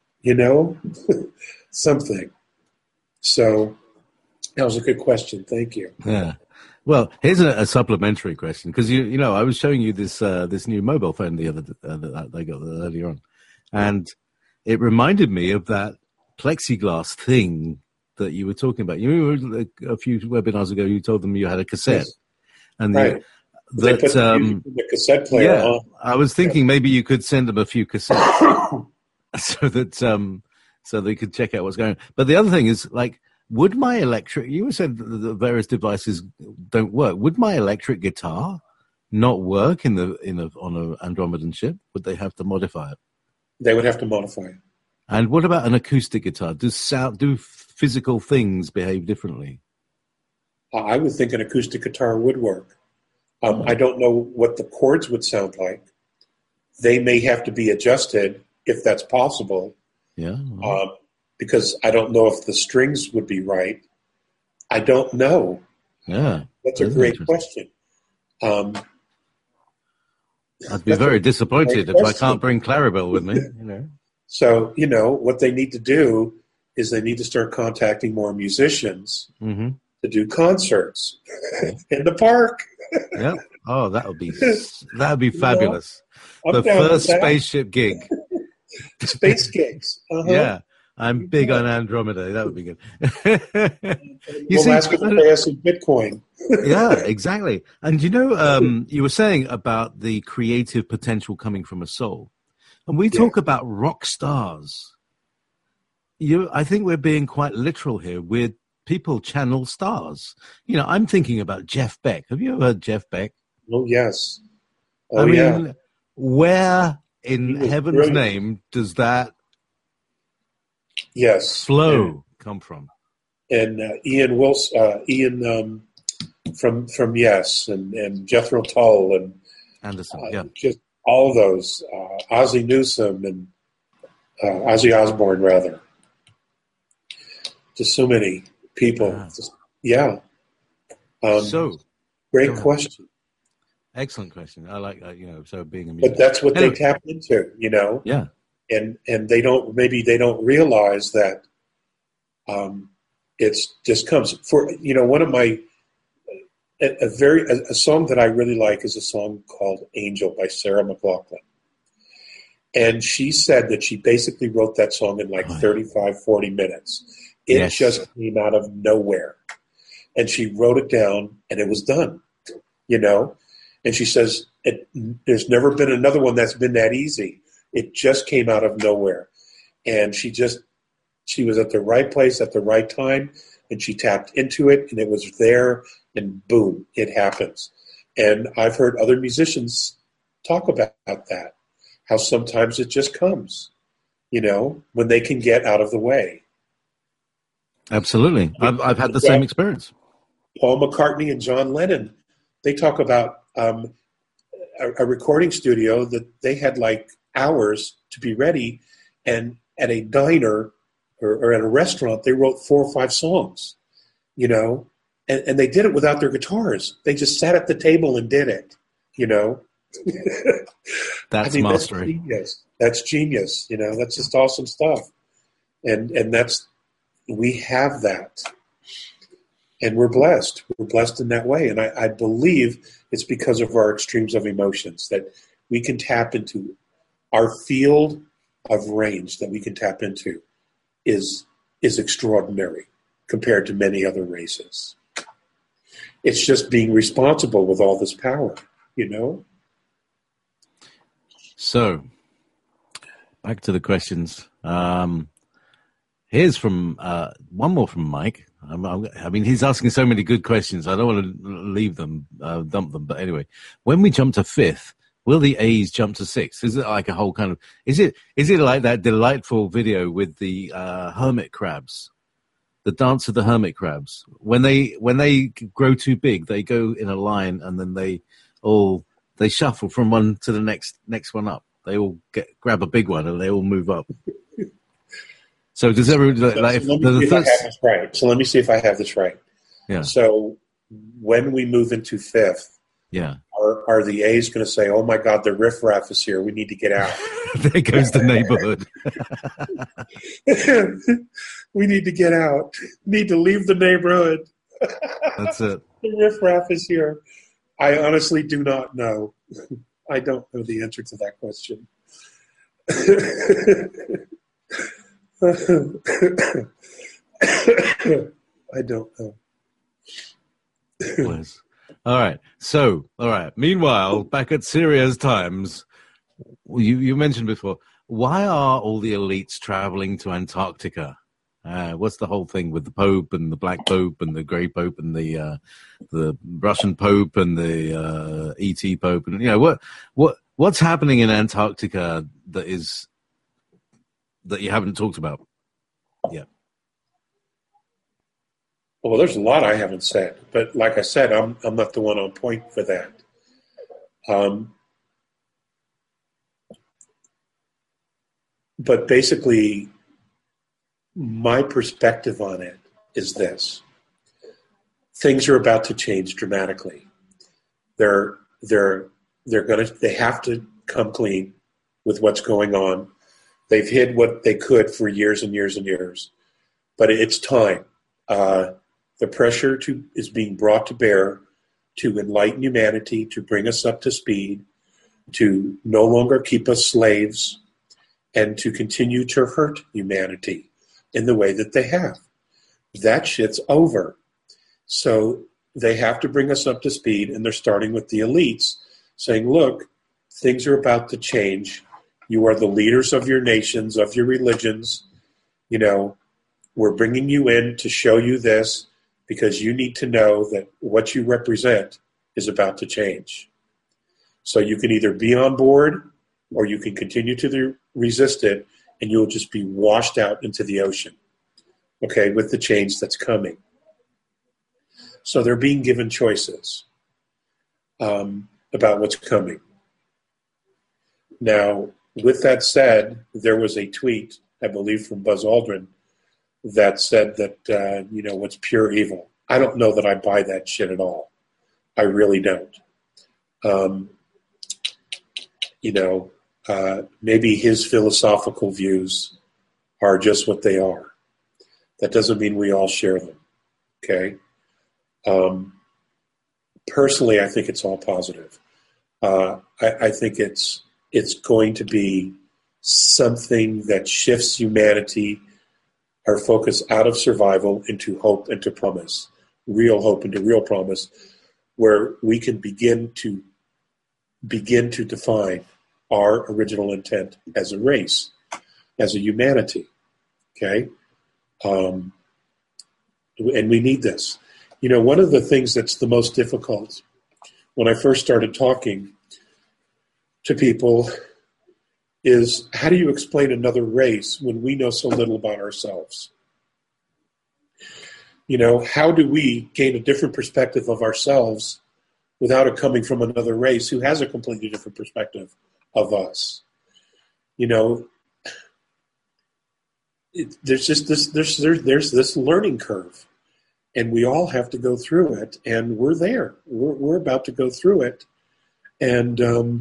Something. So that was a good question. Thank you. Yeah. Well, here's a supplementary question, because I was showing you this new mobile phone the other that I got earlier on, and it reminded me of that plexiglass thing that you were talking about. A few webinars ago, you told them you had a cassette, Yes. and Right. They put the cassette player on. I was thinking maybe you could send them a few cassettes so that so they could check out what's going on. But the other thing is, would my electric? You said that the various devices don't work. Would my electric guitar not work on an Andromedan ship? Would they have to modify it? They would have to modify it. And what about an acoustic guitar? Do physical things behave differently? I would think an acoustic guitar would work. I don't know what the chords would sound like. They may have to be adjusted if that's possible. Yeah. Because I don't know if the strings would be right. I don't know. Yeah. That's a great question. I'd be very disappointed if I can't bring Clarabelle with me. So, what they need to do is they need to start contacting more musicians to do concerts in the park. Yeah. Oh, that would be fabulous. The down first with that. spaceship gig. Space gigs. Uh-huh. Yeah. I'm big on Andromeda. That would be good. We'll ask them to pay us in Bitcoin. Yeah, exactly. And you were saying about the creative potential coming from a soul. And we talk about rock stars. I think we're being quite literal here. People channel stars. I'm thinking about Jeff Beck. Have you ever heard Jeff Beck? Oh, yes. Oh, yeah. Where in heaven's brilliant. name does that flow come from? And Ian Wilson, from Yes, and Jethro Tull, and Anderson, just all of those, Ozzie Newsome, and Ozzy Osbourne, rather. Just so many people. Great question. Excellent question. I like so being a musician. But that's what they tap into, Yeah. And they don't realize that it just comes for one of my a song that I really like is a song called Angel by Sarah McLachlan. And she said that she basically wrote that song in 35, 40 minutes. It just came out of nowhere. And she wrote it down and it was done, And she says, there's never been another one that's been that easy. It just came out of nowhere. And she was at the right place at the right time, and she tapped into it, and it was there, and boom, it happens. And I've heard other musicians talk about that, how sometimes it just comes, when they can get out of the way. Absolutely. I've had the same experience. Paul McCartney and John Lennon, they talk about a recording studio that they had hours to be ready, and at a diner or at a restaurant, they wrote 4 or 5 songs, and and they did it without their guitars. They just sat at the table and did it, you know. That's mastery. That's genius. You know, that's just awesome stuff. And we have that. And we're blessed. We're blessed in that way. And I believe it's because of our extremes of emotions that we can tap into. Our field of range that we can tap into is extraordinary compared to many other races. It's just being responsible with all this power, you know? So, back to the questions. Here's from one more from Mike. I mean, he's asking so many good questions. I don't want to leave them, dump them. But anyway, when we jump to 5th, will the A's jump to 6th? Is it like a whole kind of? Is it like that delightful video with the hermit crabs, the dance of the hermit crabs? When they grow too big, they go in a line and then they shuffle from one to the next one up. They all grab a big one and they all move up. So does everyone like? So let me see if I have this right. So let me see if I have this right. Yeah. So when we move into 5th, yeah, are the A's going to say, "Oh my God, the riffraff is here. We need to get out." There goes the neighborhood. We need to get out. Need to leave the neighborhood. That's it. The riffraff is here. I honestly do not know. I don't know the answer to that question. I don't know. All right. So, meanwhile, back at Syria's times, you mentioned before, why are all the elites traveling to Antarctica? What's the whole thing with the Pope and the Black Pope and the Grey Pope and the Russian Pope and the ET Pope? And, you know, what's happening in Antarctica that you haven't talked about yet? Well, there's a lot I haven't said, but like I said, I'm not the one on point for that. But basically, my perspective on it is this: things are about to change dramatically. They have to come clean with what's going on. They've hid what they could for years and years and years, but it's time. The pressure is being brought to bear to enlighten humanity, to bring us up to speed, to no longer keep us slaves, and to continue to hurt humanity in the way that they have. That shit's over. So they have to bring us up to speed, and they're starting with the elites, saying, look, things are about to change. You are the leaders of your nations, of your religions. You know, we're bringing you in to show you this because you need to know that what you represent is about to change. So you can either be on board or you can continue to resist it, and you'll just be washed out into the ocean, okay, with the change that's coming. So they're being given choices about what's coming. Now, with that said, there was a tweet, I believe, from Buzz Aldrin that said that, what's pure evil. I don't know that I buy that shit at all. I really don't. Maybe his philosophical views are just what they are. That doesn't mean we all share them, okay? Personally, I think it's all positive. I think it's going to be something that shifts humanity, our focus out of survival into hope and to promise, real hope into real promise, where we can begin to define our original intent as a race, as a humanity, okay? And we need this. You know, one of the things that's the most difficult when I first started talking to people is, how do you explain another race when we know so little about ourselves? You know, how do we gain a different perspective of ourselves without it coming from another race who has a completely different perspective of us? You know, there's this learning curve, And we all have to go through it, and we're there. We're about to go through it. And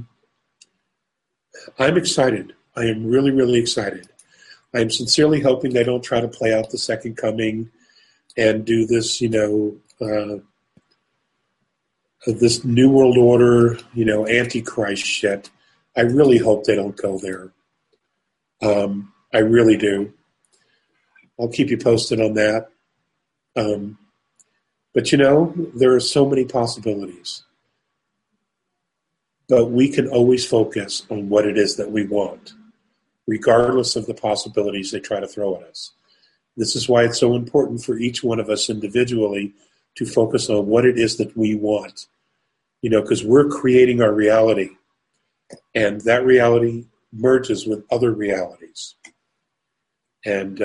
I'm excited. I am really, really excited. I am sincerely hoping they don't try to play out the second coming and do this, this New World Order, Antichrist shit. I really hope they don't go there. I really do. I'll keep you posted on that. But there are so many possibilities. But we can always focus on what it is that we want, regardless of the possibilities they try to throw at us. This is why it's so important for each one of us individually to focus on what it is that we want. Because we're creating our reality, and that reality merges with other realities. And,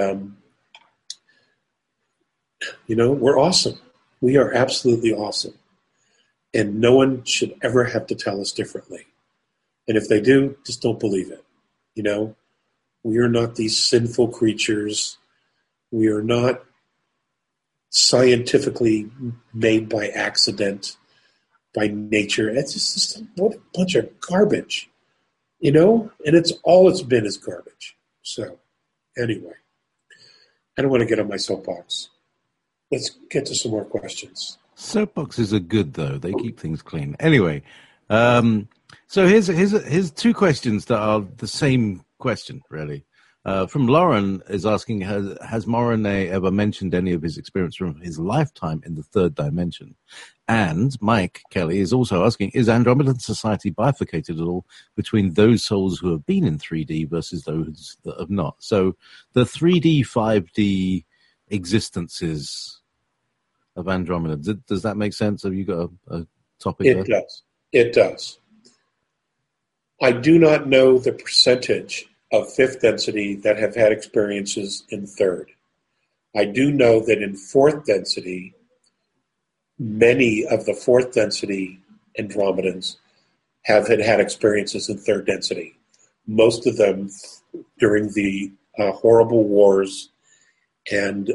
we're awesome. We are absolutely awesome. And no one should ever have to tell us differently. And if they do, just don't believe it. We are not these sinful creatures. We are not scientifically made by accident, by nature. It's just what a bunch of garbage, and it's all it's been is garbage. So anyway, I don't want to get on my soapbox. Let's get to some more questions. Soapboxes are good, though. They keep things clean. Anyway, so here's two questions that are the same question, really. From Lauren is asking, has Morone ever mentioned any of his experience from his lifetime in the third dimension? And Mike Kelly is also asking, is Andromedan society bifurcated at all between those souls who have been in 3D versus those that have not? So the 3D, 5D existences of Andromeda, does that make sense? Have you got a topic there? Does. It does. I do not know the percentage of fifth density that have had experiences in third. I do know that in fourth density, many of the fourth density Andromedans have had experiences in third density. Most of them during the horrible wars and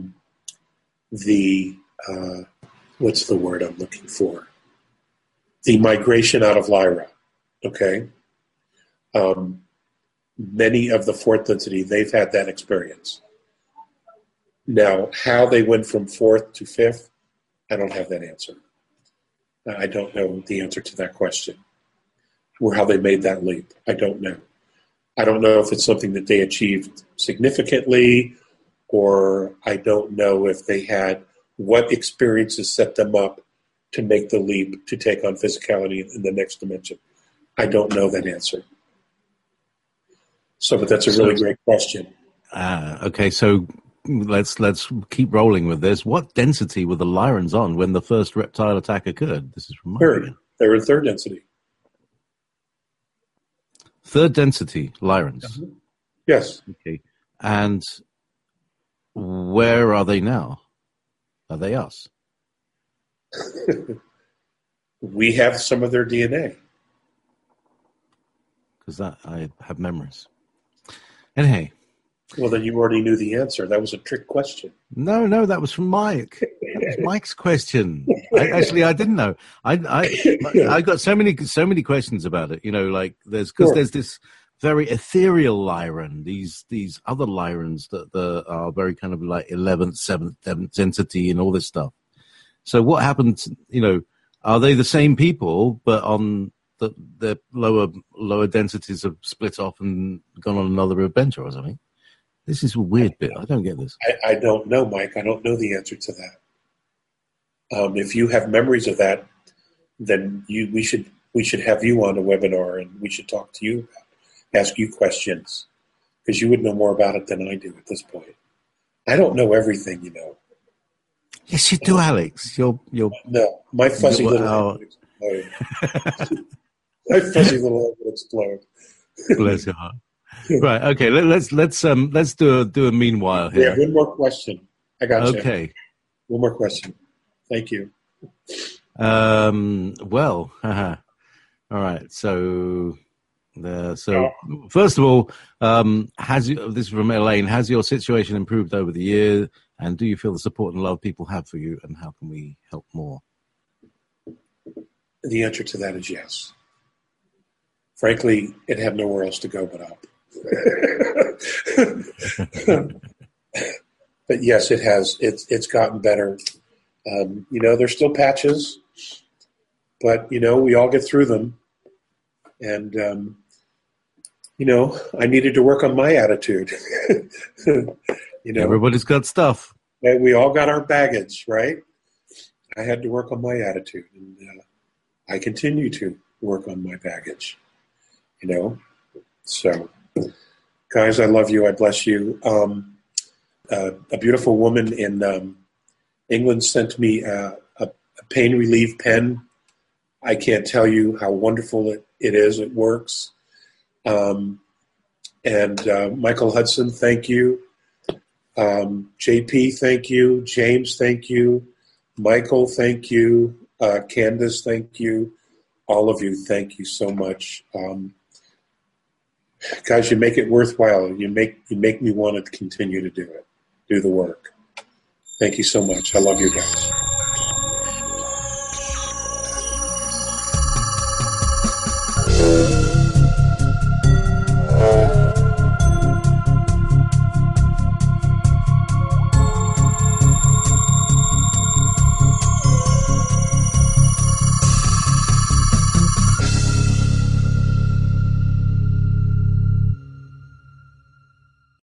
what's the word I'm looking for? The migration out of Lyra, okay? Many of the fourth density, they've had that experience. Now, how they went from fourth to fifth, I don't have that answer. I don't know the answer to that question, or how they made that leap. I don't know. I don't know if it's something that they achieved significantly, or I don't know if they had what experiences set them up to make the leap to take on physicality in the next dimension. I don't know that answer. But that's a really great question. Okay, so let's keep rolling with this. What density were the Lyrans on when the first reptile attack occurred? This is from Mike. Third. They were third density. Third density Lyrans. Mm-hmm. Yes. Okay. And where are they now? Are they us? We have some of their DNA. Because I have memories. And hey. Well, then you already knew the answer. That was a trick question. No, that was from Mike. That was Mike's question. I didn't know. I got so many questions about it. Like there's this very ethereal Lyran, these other Lyrans that are very kind of like 11th, 7th density and all this stuff. So what happened? Are they the same people, but on the lower densities have split off and gone on another adventure or something? This is a weird bit. I don't get this. I don't know, Mike. I don't know the answer to that. If you have memories of that, then we should have you on a webinar and we should talk to you, ask you questions, because you would know more about it than I do at this point. I don't know everything, Yes, you do, Alex. You're no, my fuzzy little head would explode. My fuzzy little head would explode. Bless your heart. Right. Okay. Let's do a meanwhile here. Yeah. One more question. I got you. Okay. One more question. Thank you. Well. All right. So first of all, this is from Elaine. Has your situation improved over the year? And do you feel the support and love people have for you, and how can we help more? The answer to that is yes. Frankly, it had nowhere else to go but up. But yes, it has. It's gotten better. There's still patches, but we all get through them. And I needed to work on my attitude. Everybody's got stuff. We all got our baggage, right? I had to work on my attitude, and I continue to work on my baggage. So, guys, I love you. I bless you. A beautiful woman in England sent me a pain relief pen. I can't tell you how wonderful it is. It works. And Michael Hudson, thank you. JP, thank you. James, thank you. Michael, thank you. Candace, thank you. All of you, thank you so much. Guys, you make it worthwhile. You make me want to continue to do the work. Thank you so much. I love you guys.